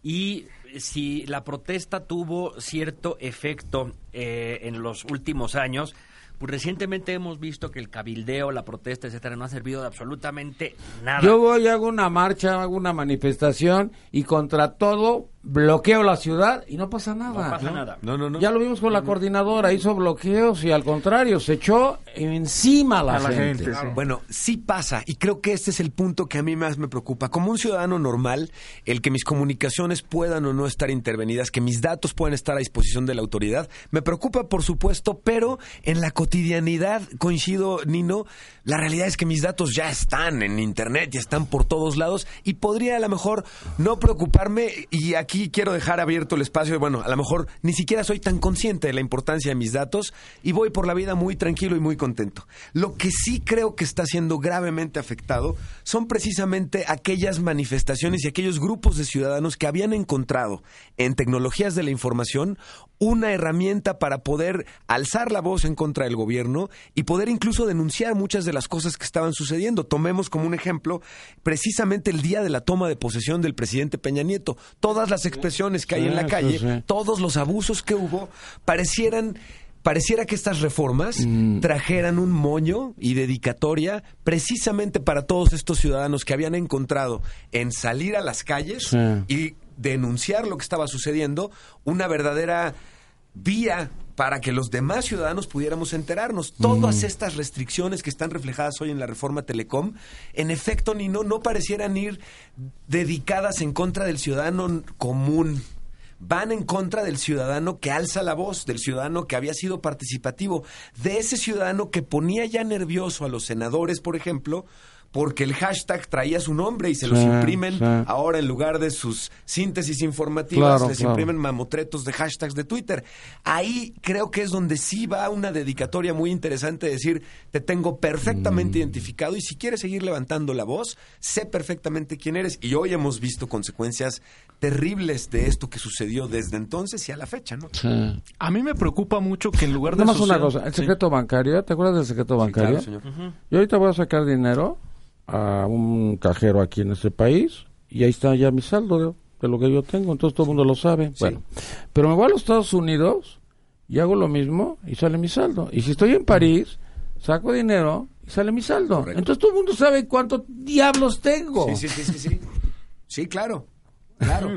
Y si la protesta tuvo cierto efecto eh, en los últimos años, pues recientemente hemos visto que el cabildeo, la protesta, etcétera, no ha servido de absolutamente nada. Yo voy, hago una marcha, hago una manifestación y contra todo bloqueo la ciudad y no pasa nada. No pasa nada. No, no, no. Ya lo vimos con la coordinadora, hizo bloqueos y al contrario, se echó encima a la, A la gente. gente, sí. Bueno, sí pasa, y creo que este es el punto que a mí más me preocupa. Como un ciudadano normal, el que mis comunicaciones puedan o no estar intervenidas, que mis datos puedan estar a disposición de la autoridad, me preocupa, por supuesto, pero en la cotidianidad, coincido, Nino, la realidad es que mis datos ya están en Internet, ya están por todos lados, y podría a lo mejor no preocuparme, y aquí quiero dejar abierto el espacio, bueno, a lo mejor ni siquiera soy tan consciente de la importancia de mis datos, y voy por la vida muy tranquilo y muy contento. Lo que sí creo que está siendo gravemente afectado son precisamente aquellas manifestaciones y aquellos grupos de ciudadanos que habían encontrado en tecnologías de la información una herramienta para poder alzar la voz en contra del gobierno y poder incluso denunciar muchas de las cosas que estaban sucediendo. Tomemos como un ejemplo precisamente el día de la toma de posesión del presidente Peña Nieto. Todas las expresiones que hay en la calle, Sí, sí, sí. todos los abusos que hubo, parecieran... Pareciera que estas reformas Mm. trajeran un moño y dedicatoria precisamente para todos estos ciudadanos que habían encontrado en salir a las calles Sí. y denunciar lo que estaba sucediendo, una verdadera vía para que los demás ciudadanos pudiéramos enterarnos. Todas estas restricciones que están reflejadas hoy en la reforma Telecom, en efecto, ni no, no parecieran ir dedicadas en contra del ciudadano común. Van en contra del ciudadano que alza la voz, del ciudadano que había sido participativo, de ese ciudadano que ponía ya nervioso a los senadores, por ejemplo, porque el hashtag traía su nombre y se los Sí, imprimen sí. ahora en lugar de sus síntesis informativas, Claro, les claro. imprimen mamotretos de hashtags de Twitter. Ahí creo que es donde sí va una dedicatoria muy interesante de decir, te tengo perfectamente Mm. identificado y si quieres seguir levantando la voz, sé perfectamente quién eres. Y hoy hemos visto consecuencias terribles de esto que sucedió desde entonces y a la fecha, ¿no? Sí. A mí me preocupa mucho que en lugar de Nada más una suceder- cosa, el Sí. secreto bancario, ¿te acuerdas del secreto bancario? Claro, señor. Yo ahorita voy a sacar dinero a un cajero aquí en este país y ahí está ya mi saldo de, de lo que yo tengo, entonces todo el mundo lo sabe. Bueno, pero me voy a los Estados Unidos y hago lo mismo y sale mi saldo. Y si estoy en París, saco dinero y sale mi saldo. Correcto. Entonces todo el mundo sabe cuántos diablos tengo. Sí, sí, sí, sí, sí. Sí, claro, claro.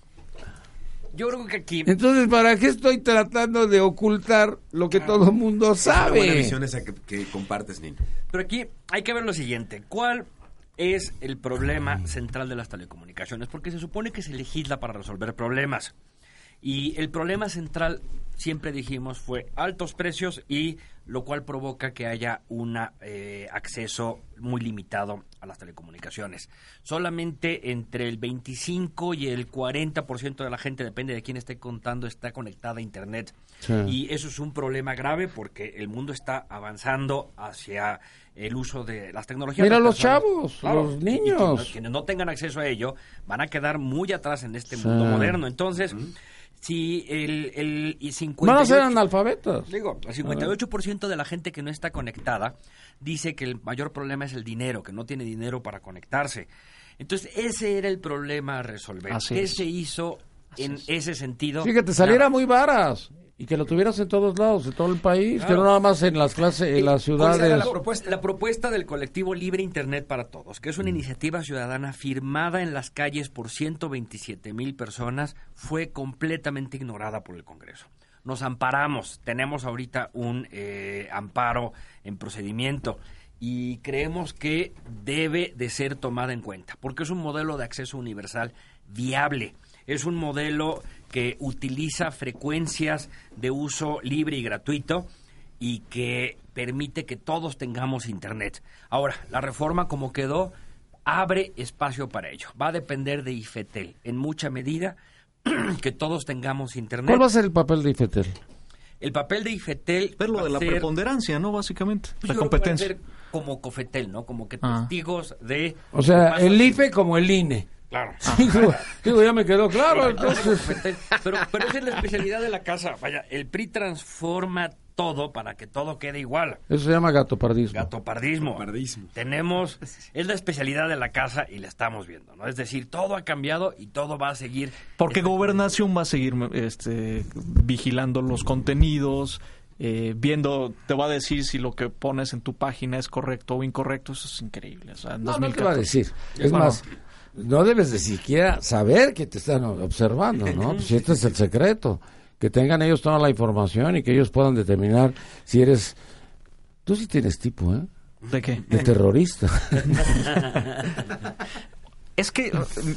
Yo creo que aquí... Entonces, ¿para qué estoy tratando de ocultar lo que todo el mundo Una buena sabe? visión esa que, que compartes, Nino. Pero aquí hay que ver lo siguiente. ¿Cuál es el problema central de las telecomunicaciones? Porque se supone que se legisla para resolver problemas. Y el problema central, siempre dijimos, fue altos precios y lo cual provoca que haya un acceso muy limitado a las telecomunicaciones. Solamente entre el veinticinco y el cuarenta por ciento de la gente, depende de quién esté contando, está conectada a Internet. Sí. Y eso es un problema grave porque el mundo está avanzando hacia el uso de las tecnologías. Mira Las los personas- chavos, los y- y niños. quienes, quienes no tengan acceso a ello van a quedar muy atrás en este mundo Sí. moderno. Entonces, si el, el y cincuenta y Van a ocho ser analfabetas. Digo, el cincuenta y ocho por ciento de la gente que no está conectada dice que el mayor problema es el dinero, que no tiene dinero para conectarse. Entonces, ese era el problema a resolver. Así ¿Qué es. se hizo en es. ese sentido? Sí, que te saliera Nada. muy varas y que lo tuvieras en todos lados, en todo el país, que Claro. no nada más en las clases, en las ¿Cuál era ciudades. la propuesta? La propuesta del colectivo Libre Internet para Todos, que es una iniciativa ciudadana firmada en las calles por ciento veintisiete mil personas, fue completamente ignorada por el Congreso. Nos amparamos, tenemos ahorita un eh, amparo en procedimiento y creemos que debe de ser tomada en cuenta, porque es un modelo de acceso universal viable. Es un modelo que utiliza frecuencias de uso libre y gratuito y que permite que todos tengamos Internet. Ahora, la reforma como quedó abre espacio para ello. Va a depender de IFETEL en mucha medida que todos tengamos Internet. ¿Cuál va a ser el papel de IFETEL? El papel de IFETEL Ver lo va de a la ser- preponderancia, ¿no? Básicamente, pues la yo creo que va a competencia. ser como COFETEL, ¿no? Como que Ah. testigos de... O sea, lo que el pasa- IFE como el INE. Claro. Digo, digo, ya me quedó claro, entonces. Pero, pero esa es la especialidad de la casa. Vaya, el P R I transforma todo para que todo quede igual. Eso se llama gatopardismo. Gatopardismo. Gatopardismo. Tenemos, es la especialidad de la casa y la estamos viendo, ¿no? Es decir, todo ha cambiado y todo va a seguir. Porque Este- Gobernación va a seguir este, vigilando los contenidos, eh, viendo, te va a decir si lo que pones en tu página es correcto o incorrecto. Eso es increíble. O sea, en No, no te dos mil catorce. va a decir. Es Bueno, más, no debes de siquiera saber que te están observando, ¿no? Pues si este es el secreto, que tengan ellos toda la información y que ellos puedan determinar si eres... Tú sí tienes tipo, ¿eh? ¿De qué? De terrorista. Es que,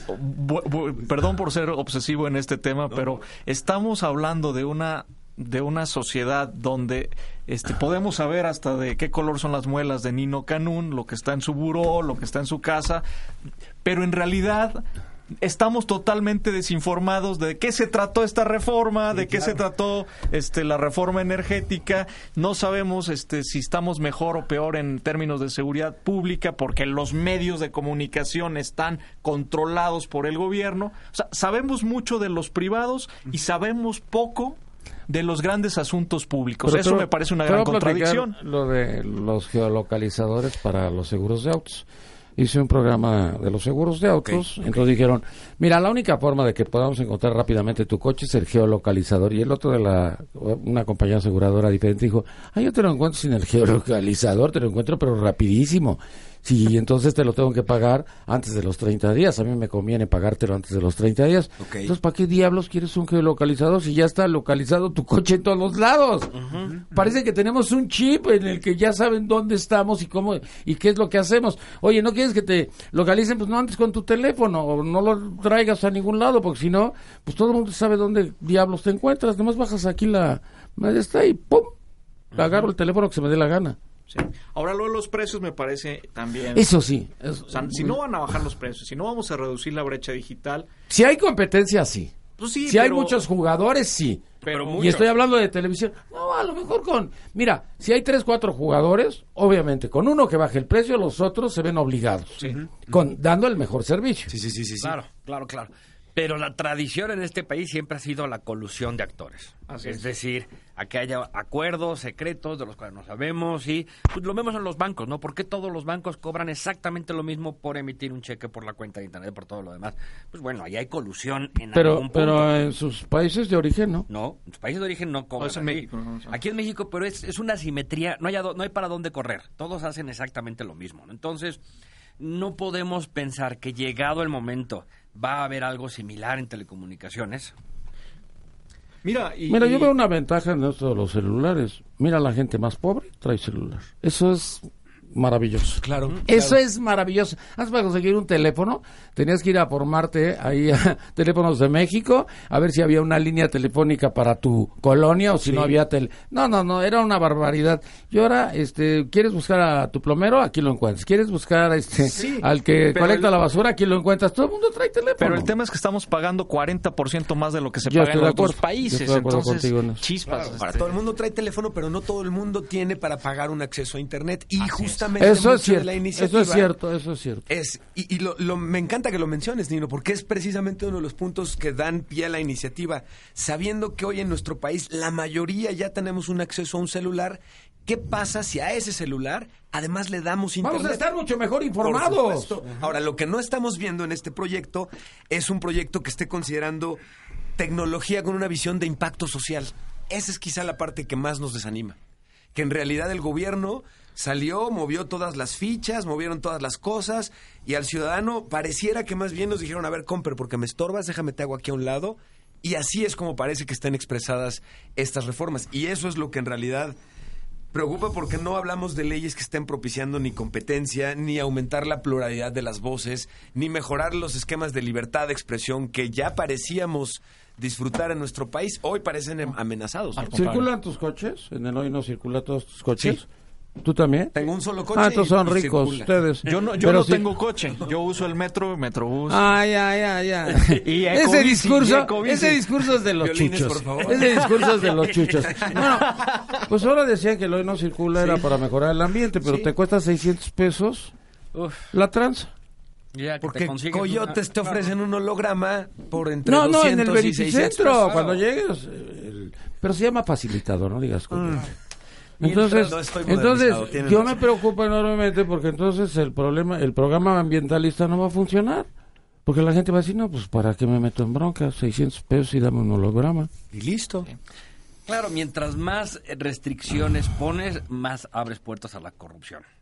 bu- bu- perdón por ser obsesivo en este tema, pero estamos hablando de una de una sociedad donde este podemos saber hasta de qué color son las muelas de Nino Canún, lo que está en su buró, lo que está en su casa, pero en realidad estamos totalmente desinformados de qué se trató esta reforma, sí, de qué claro. se trató este la reforma energética. No sabemos este si estamos mejor o peor en términos de seguridad pública porque los medios de comunicación están controlados por el gobierno. O sea, sabemos mucho de los privados y sabemos poco de los grandes asuntos públicos. Pero Eso me parece una gran contradicción. Lo de los geolocalizadores para los seguros de autos. Hice un programa de los seguros de autos, okay, entonces okay. dijeron, mira, la única forma de que podamos encontrar rápidamente tu coche es el geolocalizador. Y el otro de la una compañía aseguradora diferente dijo, ah, yo te lo encuentro sin el geolocalizador, te lo encuentro pero rapidísimo. Sí, entonces te lo tengo que pagar antes de los treinta días. A mí me conviene pagártelo antes de los treinta días. Okay. Entonces, ¿para qué diablos quieres un geolocalizador si ya está localizado tu coche en todos los lados? Uh-huh. Parece que tenemos un chip en el que ya saben dónde estamos y cómo y qué es lo que hacemos. Oye, ¿no quieres que te localicen? Pues no andes con tu teléfono o no lo traigas a ningún lado, porque si no, pues todo el mundo sabe dónde diablos te encuentras. Nomás bajas aquí la... está y ¡pum! Uh-huh. Agarro el teléfono que se me dé la gana. Sí. Ahora, lo de los precios me parece también... Eso sí. Eso, o sea, si no van a bajar los precios, si no vamos a reducir la brecha digital... Si hay competencia, sí. Pues sí, si pero... hay muchos jugadores, sí. Pero y muchos. estoy hablando de televisión. No, a lo mejor con... Mira, si hay tres, cuatro jugadores, obviamente, con uno que baje el precio, los otros se ven obligados. Sí. Con, dando el mejor servicio. Sí, sí, sí, sí. Claro, claro, claro. Pero la tradición en este país siempre ha sido la colusión de actores. Así es, es decir, a que haya acuerdos secretos de los cuales no sabemos y pues, lo vemos en los bancos, ¿no? ¿Por qué todos los bancos cobran exactamente lo mismo por emitir un cheque por la cuenta de internet, por todo lo demás? Pues bueno, ahí hay colusión en pero, algún punto. Pero en sus países de origen, ¿no? No, en sus países de origen no cobran. No, es en México, no, no, aquí en México, pero es, es una simetría, no hay, do, no hay para dónde correr. Todos hacen exactamente lo mismo, ¿no? Entonces, no podemos pensar que llegado el momento va a haber algo similar en telecomunicaciones. Mira, y, Mira, yo y... veo una ventaja en esto de los celulares. Mira, la gente más pobre trae celular. Eso es maravilloso. Claro. Eso claro. es maravilloso. Antes para conseguir un teléfono, tenías que ir a formarte ahí a Teléfonos de México, a ver si había una línea telefónica para tu colonia o si sí. no había tele. No, no, no, era una barbaridad. Y ahora, este, ¿quieres buscar a tu plomero? Aquí lo encuentras. ¿Quieres buscar este sí, al que colecta el... la basura? Aquí lo encuentras. Todo el mundo trae teléfono. Pero el tema es que estamos pagando cuarenta por ciento más de lo que se Yo paga en otros países. Entonces, no. chispas. Claro, este... Todo el mundo trae teléfono, pero no todo el mundo tiene para pagar un acceso a internet. Y Así justamente eso es cierto, de la iniciativa eso es cierto, eso es cierto. Es, y y lo, lo, me encanta que lo menciones, Nino, porque es precisamente uno de los puntos que dan pie a la iniciativa. Sabiendo que hoy en nuestro país la mayoría ya tenemos un acceso a un celular, ¿qué pasa si a ese celular además le damos internet? Vamos a estar mucho mejor informados. Uh-huh. Ahora, lo que no estamos viendo en este proyecto es un proyecto que esté considerando tecnología con una visión de impacto social. Esa es quizá la parte que más nos desanima. Que en realidad el gobierno salió, movió todas las fichas, movieron todas las cosas y al ciudadano pareciera que más bien nos dijeron, a ver, compre, porque me estorbas, déjame te hago aquí a un lado. Y así es como parece que están expresadas estas reformas. Y eso es lo que en realidad preocupa, porque no hablamos de leyes que estén propiciando ni competencia, ni aumentar la pluralidad de las voces, ni mejorar los esquemas de libertad de expresión que ya parecíamos disfrutar en nuestro país. Hoy parecen amenazados, ¿no? ¿Circulan tus coches? En el hoy no circulan todos tus coches. Sí. ¿Tú también? Tengo un solo coche. Ah, estos son y, y ricos circula. ustedes. Yo no, yo Pero no si... tengo coche. Yo uso el metro, Metrobús. Ah, ya, ya, ya. y ese discurso, y ese discurso es de los Violines, chuchos. por favor. Ese discurso es de los chuchos. Bueno, pues ahora decían que el hoy no circula sí. era para mejorar el ambiente, pero sí. te cuesta seiscientos pesos Uf. la tranza. Ya, porque te coyotes una... te ofrecen un holograma por entre no, doscientos no, en el verificentro, y cuando llegues. El... Pero se llama facilitador, no digas cosas. Mm. Entonces, no entonces yo razón. me preocupo enormemente porque entonces el problema, el programa ambientalista no va a funcionar. Porque la gente va a decir, no, pues ¿para qué me meto en bronca? seiscientos pesos y dame un holograma. Y listo. Sí. Claro, mientras más restricciones pones, más abres puertas a la corrupción.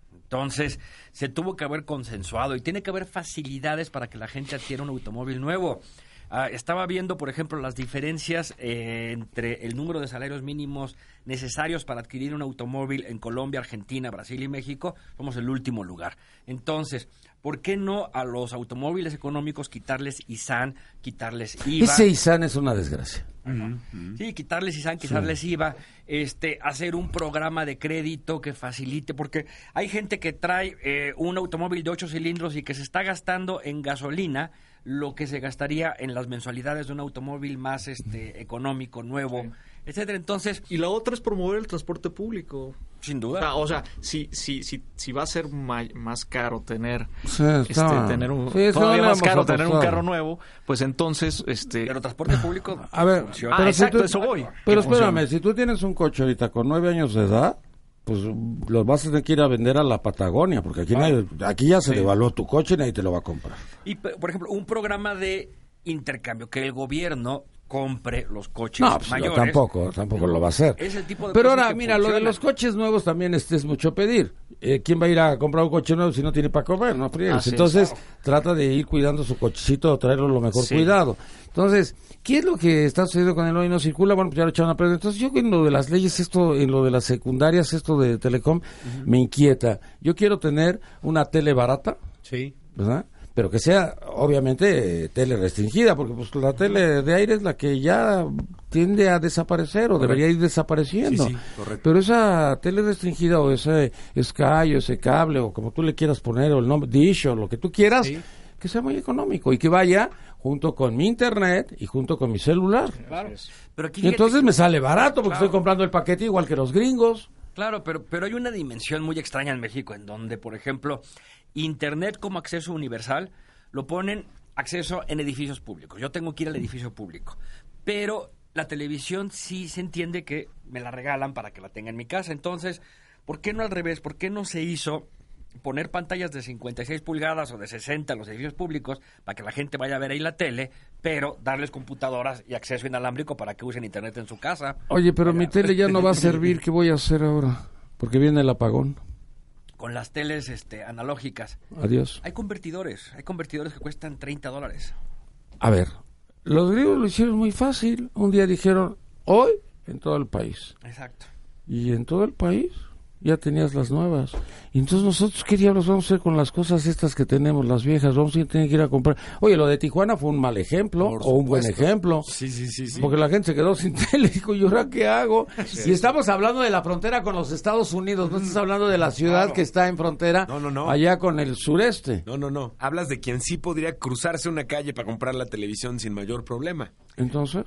Entonces, se tuvo que haber consensuado y tiene que haber facilidades para que la gente adquiera un automóvil nuevo. Uh, estaba viendo, por ejemplo, las diferencias eh, entre el número de salarios mínimos necesarios para adquirir un automóvil en Colombia, Argentina, Brasil y México. Somos el último lugar. Entonces, ¿por qué no a los automóviles económicos quitarles I S A N, quitarles I V A? Ese I S A N es una desgracia. Uh-huh. Sí, quitarles I S A N, quitarles sí. I V A, este, hacer un programa de crédito que facilite, porque hay gente que trae eh, un automóvil de ocho cilindros y que se está gastando en gasolina lo que se gastaría en las mensualidades de un automóvil más este económico, nuevo, sí. etcétera. Entonces, y la otra es promover el transporte público. Sin duda. O sea, si si si, si va a ser ma- más caro tener sí, este, tener un sí, todavía más caro tener un carro nuevo, pues entonces este pero transporte público a ver, funciona. Pero ah, si exacto, tú, eso voy. Pero espérame, si tú tienes un coche ahorita con nueve años de edad, pues los vas a tener que ir a vender a la Patagonia, porque aquí, nadie, aquí ya se sí. devaluó tu coche y nadie te lo va a comprar. Y, por ejemplo, un programa de intercambio, que el gobierno compre los coches no, pues, mayores. No, tampoco, tampoco lo va a hacer. Es el tipo de Pero ahora, mira, funciona. Lo de los coches nuevos también este es mucho pedir. Eh, ¿Quién va a ir a comprar un coche nuevo si no tiene para comer? No friegues. Así Entonces, es, claro. trata de ir cuidando su cochecito o traerlo lo mejor sí. cuidado. Entonces, ¿qué es lo que está sucediendo con el hoy no circula? Bueno, pues ya lo echaron a perder. Entonces, yo en lo de las leyes, esto, en lo de las secundarias, esto de Telecom, uh-huh. me inquieta. Yo quiero tener una tele barata, sí, ¿verdad? Pero que sea, obviamente, eh, tele restringida, porque pues la tele de aire es la que ya tiende a desaparecer o correcto. Debería ir desapareciendo. Sí, sí, correcto. Pero esa tele restringida o ese Sky o ese cable o como tú le quieras poner o el nombre, Dish o lo que tú quieras, sí. que sea muy económico y que vaya junto con mi internet y junto con mi celular. Claro. Pero aquí y entonces que... me sale barato porque claro. estoy comprando el paquete igual que los gringos. Claro, pero, pero hay una dimensión muy extraña en México en donde, por ejemplo, Internet como acceso universal lo ponen acceso en edificios públicos. Yo tengo que ir al edificio público, pero la televisión sí se entiende que me la regalan para que la tenga en mi casa. Entonces, ¿por qué no al revés? ¿Por qué no se hizo poner pantallas de cincuenta y seis pulgadas o de sesenta en los edificios públicos para que la gente vaya a ver ahí la tele, pero darles computadoras y acceso inalámbrico para que usen internet en su casa? Oye, pero Oiga. mi tele ya no va a servir. ¿Qué voy a hacer ahora? Porque viene el apagón. Con las teles este, analógicas. Adiós. Hay convertidores, hay convertidores que cuestan treinta dólares. A ver, los griegos lo hicieron muy fácil. Un día dijeron, hoy en todo el país. Exacto. Y en todo el país ya tenías las nuevas. Y entonces nosotros, ¿qué diablos vamos a hacer con las cosas estas que tenemos, las viejas? Vamos a tener que ir a comprar. Oye, lo de Tijuana fue un mal ejemplo o un buen ejemplo. Sí, sí, sí, sí. Porque la gente se quedó sin tele y dijo, ¿y ahora qué hago? Sí. Y estamos hablando de la frontera con los Estados Unidos, no estás hablando de la ciudad claro. que está en frontera no, no, no. allá con el sureste. No, no, no. Hablas de quien sí podría cruzarse una calle para comprar la televisión sin mayor problema. Entonces...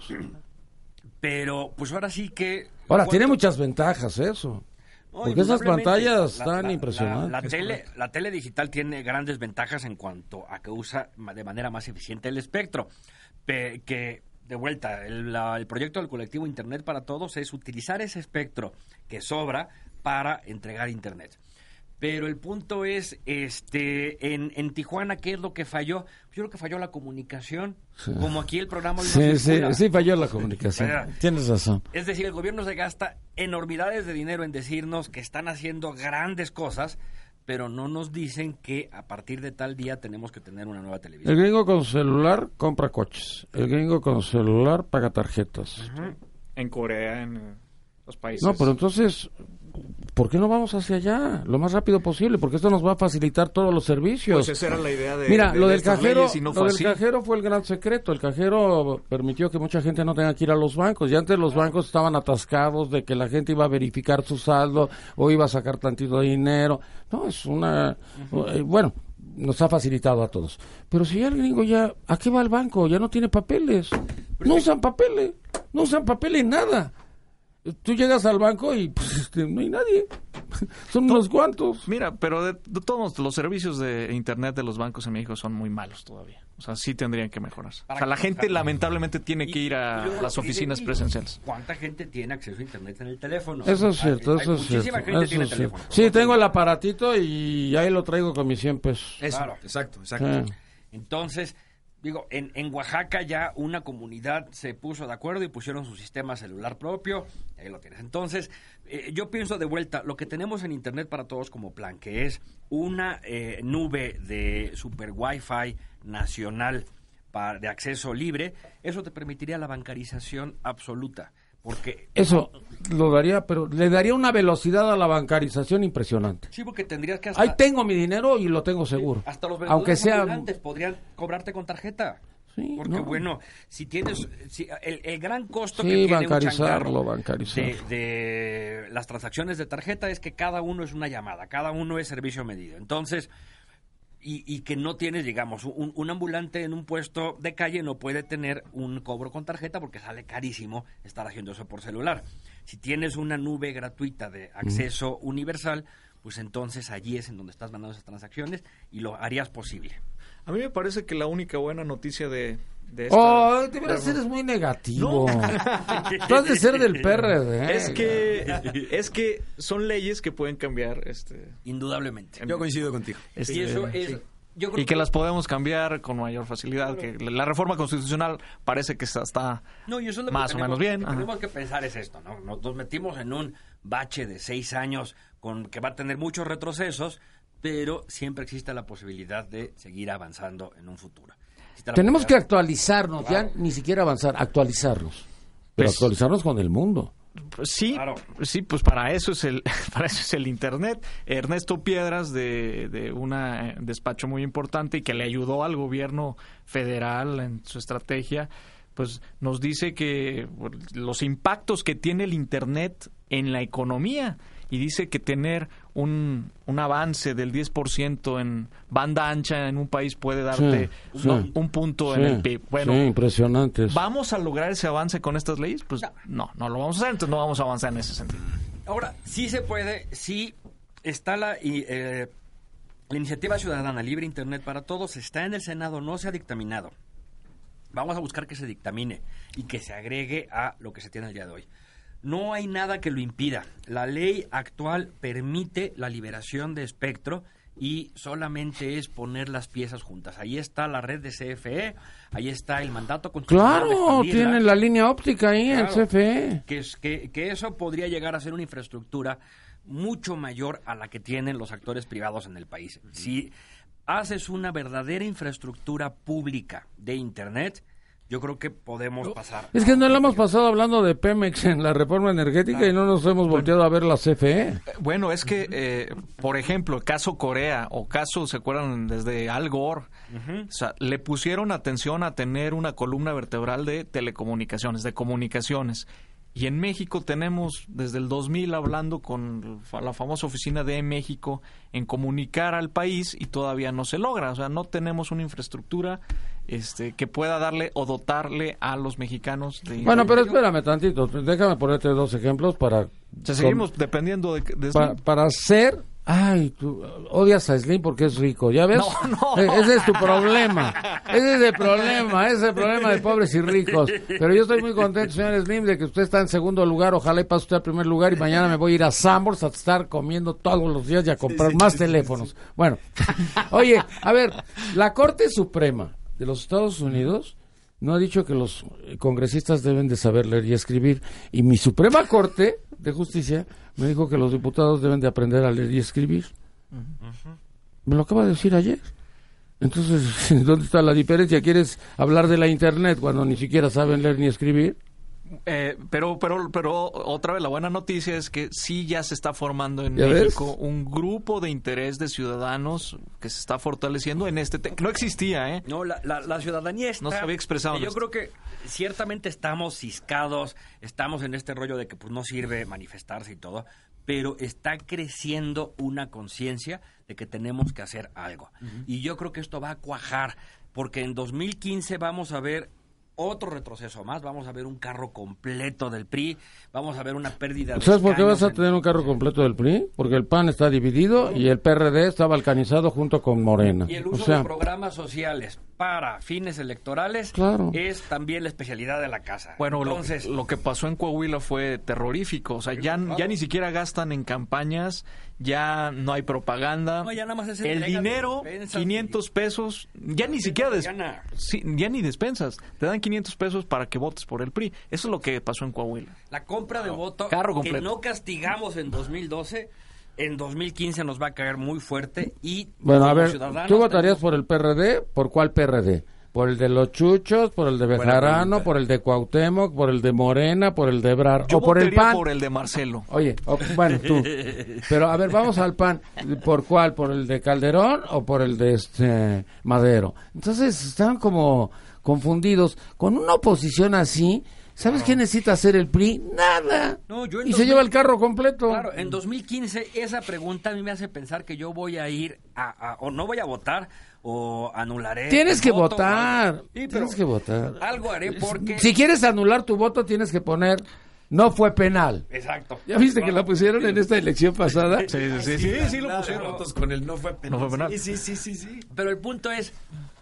Pero, pues ahora sí que... Ahora, tiene muchas ventajas eso. No, porque esas pantallas la, están la, impresionantes. La, la, tele, la tele digital tiene grandes ventajas en cuanto a que usa de manera más eficiente el espectro. Pe, que, de vuelta, el, la, el proyecto del colectivo Internet para Todos es utilizar ese espectro que sobra para entregar Internet. Pero el punto es, este, en, en Tijuana, ¿qué es lo que falló? Yo creo que falló la comunicación, sí. como aquí el programa... Sí, no sí, sí, falló la comunicación, o sea, tienes razón. Es decir, el gobierno se gasta enormidades de dinero en decirnos que están haciendo grandes cosas, pero no nos dicen que a partir de tal día tenemos que tener una nueva televisión. El gringo con celular compra coches, el gringo con celular paga tarjetas. Uh-huh. En Corea, en los países... No, pero entonces... ¿Por qué no vamos hacia allá lo más rápido posible? Porque esto nos va a facilitar todos los servicios. Pues esa era la idea de Mira, de, lo de del cajero, no lo del así. cajero fue el gran secreto. El cajero permitió que mucha gente no tenga que ir a los bancos. Y antes los bancos estaban atascados de que la gente iba a verificar su saldo o iba a sacar tantito de dinero. No, es una... Uh-huh. eh, bueno, nos ha facilitado a todos. Pero si ya el gringo ya... ¿A qué va el banco? Ya no tiene papeles. No usan papeles. No usan papeles nada. Tú llegas al banco y pues, este, no hay nadie. Son unos cuantos. Mira, pero de, de todos los servicios de internet de los bancos en México son muy malos todavía. O sea, sí tendrían que mejorarse. O sea, la gente lamentablemente tiene que ir a luego, las oficinas y, presenciales. ¿Cuánta gente tiene acceso a internet en el teléfono? Eso es cierto, hay, eso hay es cierto. Gente eso tiene es teléfono. Cierto. Sí, tengo el aparatito y ahí lo traigo con mis cien pesos. Eso, claro. exacto, exacto. Sí. Entonces... Digo, en, en Oaxaca ya una comunidad se puso de acuerdo y pusieron su sistema celular propio, ahí lo tienes. Entonces, eh, yo pienso de vuelta, lo que tenemos en Internet para Todos como plan, que es una eh, nube de super Wi-Fi nacional para, de acceso libre, eso te permitiría la bancarización absoluta. Porque eso lo daría, pero le daría una velocidad a la bancarización impresionante. Sí, porque tendrías que hasta, ahí tengo mi dinero y lo tengo seguro. Hasta los aunque sea ambulantes podrían cobrarte con tarjeta. Sí, porque no. bueno, si tienes si, el, el gran costo sí, que tiene bancarizarlo, un bancarizarlo. De, de las transacciones de tarjeta es que cada uno es una llamada, cada uno es servicio medido. Entonces, Y, y que no tienes, digamos, un, un ambulante en un puesto de calle no puede tener un cobro con tarjeta porque sale carísimo estar haciendo eso por celular. Si tienes una nube gratuita de acceso mm. universal, pues entonces allí es en donde estás mandando esas transacciones y lo harías posible. A mí me parece que la única buena noticia de, de esta... ¡Oh, de veras eres muy negativo! No. Tú has de ser del P R D. Es que, es que son leyes que pueden cambiar. este Indudablemente. Yo coincido contigo. Este, y eso es... Sí. Yo creo y que, que las podemos cambiar con mayor facilidad. Claro. Que la reforma constitucional parece que está no, y eso es lo más que tenemos, o menos bien. Lo que tenemos que pensar es esto, ¿no? Nos metimos en un bache de seis años con que va a tener muchos retrocesos, pero siempre existe la posibilidad de seguir avanzando en un futuro. Tenemos que actualizarnos, claro. ya ni siquiera avanzar, actualizarnos. Pero pues, actualizarnos con el mundo. Sí, claro. sí, pues para eso es el para eso es el Internet. Ernesto Piedras de, de un eh, despacho muy importante y que le ayudó al gobierno federal en su estrategia, pues nos dice que los impactos que tiene el Internet en la economía, y dice que tener un, un avance del diez por ciento en banda ancha en un país puede darte sí, un, sí, un punto sí, en el P I B. Bueno, sí, impresionante. ¿vamos a lograr ese avance con estas leyes? Pues no, no lo vamos a hacer, entonces no vamos a avanzar en ese sentido. Ahora, sí se puede, sí está la, y, eh, la iniciativa ciudadana Libre Internet para Todos, está en el Senado, no se ha dictaminado. Vamos a buscar que se dictamine y que se agregue a lo que se tiene el día de hoy. No hay nada que lo impida. La ley actual permite la liberación de espectro y solamente es poner las piezas juntas. Ahí está la red de C F E, ahí está el mandato constitucional. Claro, tienen la línea óptica ahí, claro, el C F E. Que, es, que, que eso podría llegar a ser una infraestructura mucho mayor a la que tienen los actores privados en el país. Uh-huh. Si haces una verdadera infraestructura pública de Internet, yo creo que podemos pasar. Es que no lo hemos pasado hablando de Pemex en la reforma energética, claro, y no nos hemos volteado a ver la C F E. Bueno, es que, eh, por ejemplo, el caso Corea o caso, ¿se acuerdan? Desde Al Gore, uh-huh. o sea, le pusieron atención a tener una columna vertebral de telecomunicaciones, de comunicaciones. Y en México tenemos desde el dos mil hablando con la famosa oficina de México en comunicar al país y todavía no se logra. O sea, no tenemos una infraestructura este, que pueda darle o dotarle a los mexicanos de... Bueno, pero espérame tantito. Déjame ponerte dos ejemplos para... O sea, seguimos con, dependiendo de... de para, para hacer... Ay, tú odias a Slim porque es rico, ¿ya ves? No, no. E- ese es tu problema, ese es el problema, ese es el problema de pobres y ricos. Pero yo estoy muy contento, señor Slim, de que usted está en segundo lugar, ojalá y pase usted al primer lugar y mañana me voy a ir a Sanborns a estar comiendo todos los días y a comprar sí, sí, más sí, teléfonos. Sí, sí. Bueno, oye, a ver, la Corte Suprema de los Estados Unidos no ha dicho que los congresistas deben de saber leer y escribir, y mi Suprema Corte de Justicia me dijo que los diputados deben de aprender a leer y escribir. Uh-huh. Me lo acaba de decir ayer. Entonces, ¿dónde está la diferencia? ¿Quieres hablar de la Internet cuando ni siquiera saben leer ni escribir? Eh, pero, pero, pero otra vez la buena noticia es que sí ya se está formando en México ves? un grupo de interés de ciudadanos que se está fortaleciendo en este tema. No existía, ¿eh? No, la, la, la ciudadanía está... No se había expresado. Yo creo que ciertamente estamos ciscados, estamos en este rollo de que pues no sirve manifestarse y todo, pero está creciendo una conciencia de que tenemos que hacer algo. Uh-huh. Y yo creo que esto va a cuajar, porque en dos mil quince vamos a ver otro retroceso más, vamos a ver un carro completo del P R I, vamos a ver una pérdida de... ¿Sabes por qué vas a tener un carro completo del P R I? Porque el P A N está dividido y el P R D está balcanizado junto con Morena. Y el uso o sea... de programas sociales para fines electorales, claro, es también la especialidad de la casa. Bueno, entonces lo, lo que pasó en Coahuila fue terrorífico. O sea, ya, ya ni siquiera gastan en campañas, ya no hay propaganda. No, ya nada más es el entrega de dinero, despensas quinientos pesos, ya ni siquiera des, sí, ya ni despensas. Te dan quinientos pesos para que votes por el P R I. Eso es lo que pasó en Coahuila. La compra de voto Carro que completo. no castigamos en dos mil doce, en dos mil quince nos va a caer muy fuerte y Bueno, a como ver, ciudadanos ¿tú votarías tenemos- por el P R D? ¿Por cuál P R D? ¿Por el de los Chuchos? ¿Por el de Bejarano? pregunta. ¿Por el de Cuauhtémoc? ¿Por el de Morena? ¿Por el de Ebrar? Yo ¿O por el votaría PAN? por el de Marcelo. Oye, o- bueno, tú. Pero a ver, vamos al PAN. ¿Por cuál? ¿Por el de Calderón o por el de este Madero? Entonces están como confundidos. Con una oposición así, ¿sabes qué necesita hacer el P R I? Nada. No, yo en y dos se mil lleva el carro completo. Claro, en dos mil quince esa pregunta a mí me hace pensar que yo voy a ir a, a- o no voy a votar o anularé. Tienes el que voto, votar. algo. Sí, pero Tienes que votar. algo haré porque Si quieres anular tu voto, tienes que poner no fue penal. exacto. ¿Ya viste que la pusieron en esta elección pasada? Sí, sí, sí, sí, sí, lo pusieron. Votos con el no fue penal. No fue penal. Sí, sí, sí, sí, sí. Pero el punto es,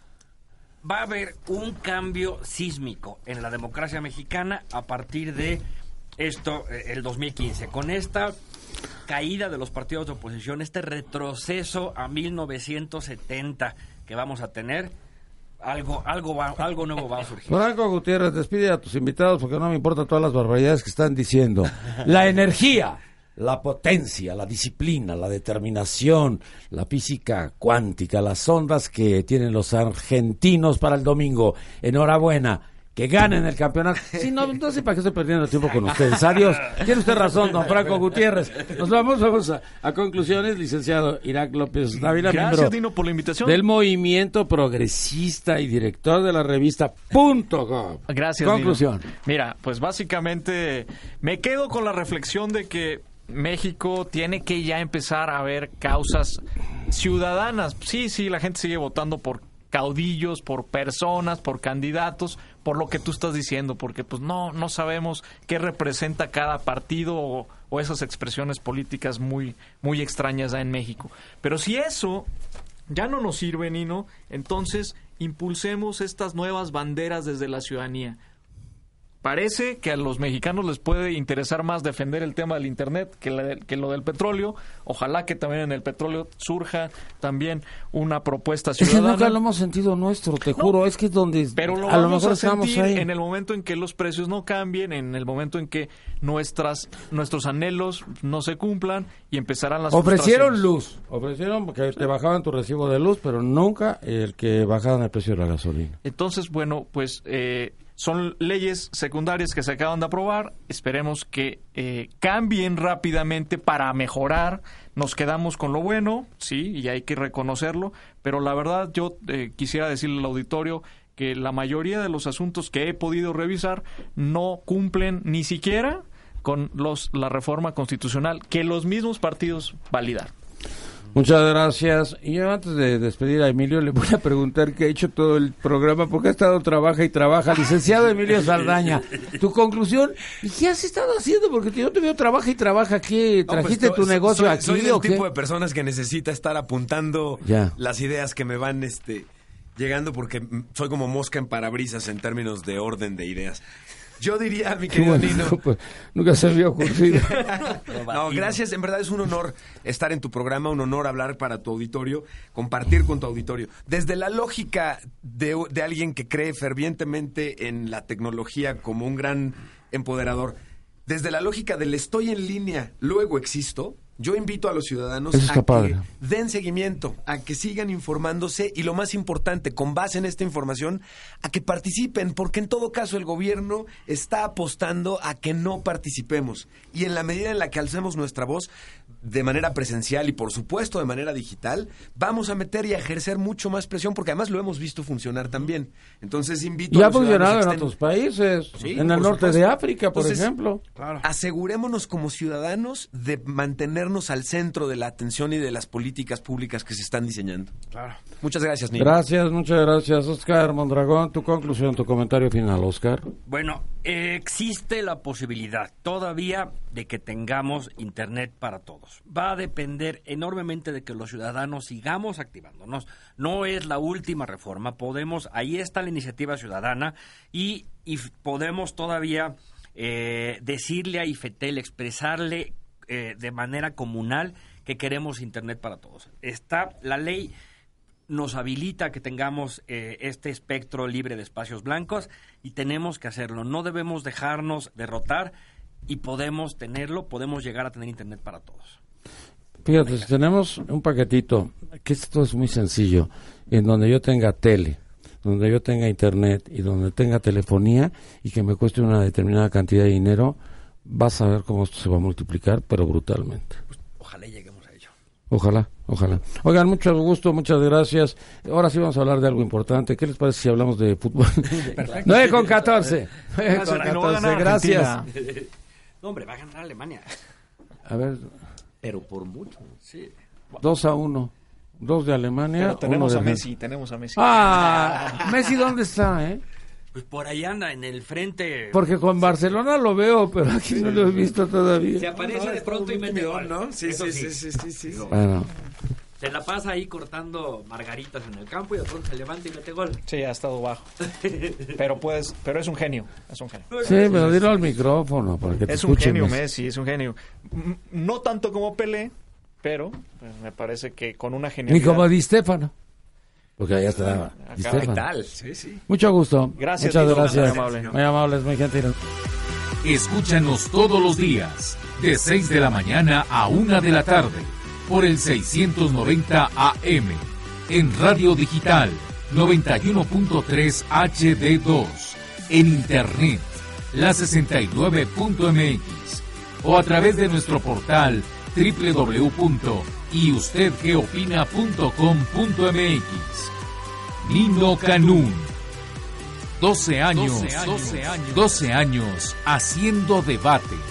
va a haber un cambio sísmico en la democracia mexicana a partir de esto, eh, el dos mil quince, con esta caída de los partidos de oposición, este retroceso a mil novecientos setenta que vamos a tener, algo, algo, va, algo nuevo va a surgir. Franco Gutiérrez, despide a tus invitados porque no me importan todas las barbaridades que están diciendo. La energía, la potencia, la disciplina, la determinación, la física cuántica, las ondas que tienen los argentinos para el domingo. Enhorabuena. Que ganen el campeonato. Sí, no, no sé para qué estoy perdiendo el tiempo con ustedes. Adiós. Tiene usted razón, don Franco Gutiérrez. Nos vamos, vamos a, a conclusiones, licenciado Irak López Dávila, Gracias, miembro Dino, por la invitación. del Movimiento Progresista y director de la revista Punto Gov. Gracias, Conclusión. Dino. Mira, pues básicamente me quedo con la reflexión de que México tiene que ya empezar a ver causas ciudadanas. Sí, sí, la gente sigue votando por caudillos, por personas, por candidatos, por lo que tú estás diciendo, porque pues no no sabemos qué representa cada partido o, o esas expresiones políticas muy muy extrañas en México. Pero si eso ya no nos sirve, Nino, entonces impulsemos estas nuevas banderas desde la ciudadanía. Parece que a los mexicanos les puede interesar más defender el tema del Internet que, la, que lo del petróleo. Ojalá que también en el petróleo surja también una propuesta Es que ciudadana. nunca lo hemos sentido nuestro, te No, juro, es que es donde Pero lo a lo vamos mejor a estamos sentir ahí. en el momento en que los precios no cambien, en el momento en que nuestras nuestros anhelos no se cumplan y empezarán las Ofrecieron frustraciones. luz, ofrecieron que te bajaban tu recibo de luz, pero nunca el que bajaban el precio de la gasolina. Entonces, bueno, pues eh, son leyes secundarias que se acaban de aprobar. Esperemos que eh, cambien rápidamente para mejorar. Nos quedamos con lo bueno, sí, y hay que reconocerlo. Pero la verdad, yo eh, quisiera decirle al auditorio que la mayoría de los asuntos que he podido revisar no cumplen ni siquiera con los la reforma constitucional que los mismos partidos validaron. Muchas gracias. Y yo antes de despedir a Emilio le voy a preguntar qué ha hecho todo el programa, porque ha estado trabaja y trabaja. Licenciado Emilio Saldaña, tu conclusión, ¿y qué has estado haciendo? Porque yo te veo trabaja y trabaja aquí, No, pues, ¿trajiste to- tu negocio soy, aquí Soy del o qué? tipo de personas que necesita estar apuntando Ya. las ideas que me van este llegando porque mm, soy como mosca en parabrisas en términos de orden de ideas. Yo diría, mi Qué querido bueno, Nino, pues, nunca se había ocurrido. no, gracias, en verdad es un honor estar en tu programa, un honor hablar para tu auditorio, compartir con tu auditorio. Desde la lógica de, de alguien que cree fervientemente en la tecnología como un gran empoderador, desde la lógica del estoy en línea, luego existo, yo invito a los ciudadanos Eso está a padre. que den seguimiento, a que sigan informándose y lo más importante, con base en esta información, a que participen, porque en todo caso el gobierno está apostando a que no participemos. Y en la medida en la que alcemos nuestra voz de manera presencial y por supuesto de manera digital, vamos a meter y a ejercer mucho más presión, porque además lo hemos visto funcionar también. Entonces invito Y a ha los ciudadanos funcionado a en que estén- otros países, Sí, en el por norte supuesto. de África, por Entonces, ejemplo. Asegurémonos como ciudadanos de mantenernos ponernos al centro de la atención y de las políticas públicas que se están diseñando. Claro. Muchas gracias, Nino. Gracias, muchas gracias, Oscar Mondragón. Tu conclusión, tu comentario final, Oscar. Bueno, eh, existe la posibilidad todavía de que tengamos Internet para todos. Va a depender enormemente de que los ciudadanos sigamos activándonos. No es la última reforma. Podemos, ahí está la iniciativa ciudadana y, y podemos todavía eh, decirle a IFETEL, expresarle eh, de manera comunal que queremos Internet para todos. Está la ley nos habilita que tengamos eh, este espectro libre de espacios blancos y tenemos que hacerlo. No debemos dejarnos derrotar y podemos tenerlo, podemos llegar a tener Internet para todos. Fíjate, si tenemos un paquetito, que esto es muy sencillo, en donde yo tenga tele, donde yo tenga Internet y donde tenga telefonía y que me cueste una determinada cantidad de dinero, vas a ver cómo esto se va a multiplicar, pero brutalmente. Pues, ojalá lleguemos a ello. Ojalá, ojalá. Oigan, mucho gusto, muchas gracias. Ahora sí vamos a hablar de algo importante. ¿Qué les parece si hablamos de fútbol? nueve con catorce. nueve con catorce, gracias. No, hombre, va a ganar Alemania. A ver. Pero por mucho. Sí. dos a uno. Dos de Alemania. Pero tenemos uno de a Messi, tenemos a Messi. Ah, Messi, ¿dónde está, eh? Pues por ahí anda, en el frente. Porque con Barcelona lo veo, pero aquí no lo he visto todavía. Se aparece no, de pronto y mete gol, ¿no? Sí, sí, sí, sí, sí, sí, sí. Bueno. Se la pasa ahí cortando margaritas en el campo y de pronto se levanta y mete gol. Sí, ha estado bajo. Pero puedes, pero es un genio, es un genio. Sí, pero dilo al micrófono para que te Es un escuchen. genio Messi, es un genio. No tanto como Pelé, pero pues, me parece que con una genialidad. Ni como Di Stéfano. Porque allá está Di Stéfano. tal? Sí, sí. Mucho gusto. Gracias. Muchas Tito, gracias. muy amable. Muy amables, muy gentiles. Escúchanos todos los días, de seis de la mañana a una de la tarde, por el seiscientos noventa A M, en Radio Digital noventa y uno punto tres H D dos, en Internet, la sesenta y nueve punto m x, o a través de nuestro portal doble u doble u doble u punto y usted qué opina punto com punto m x. Nino Canún. doce años, doce años, doce años haciendo debate.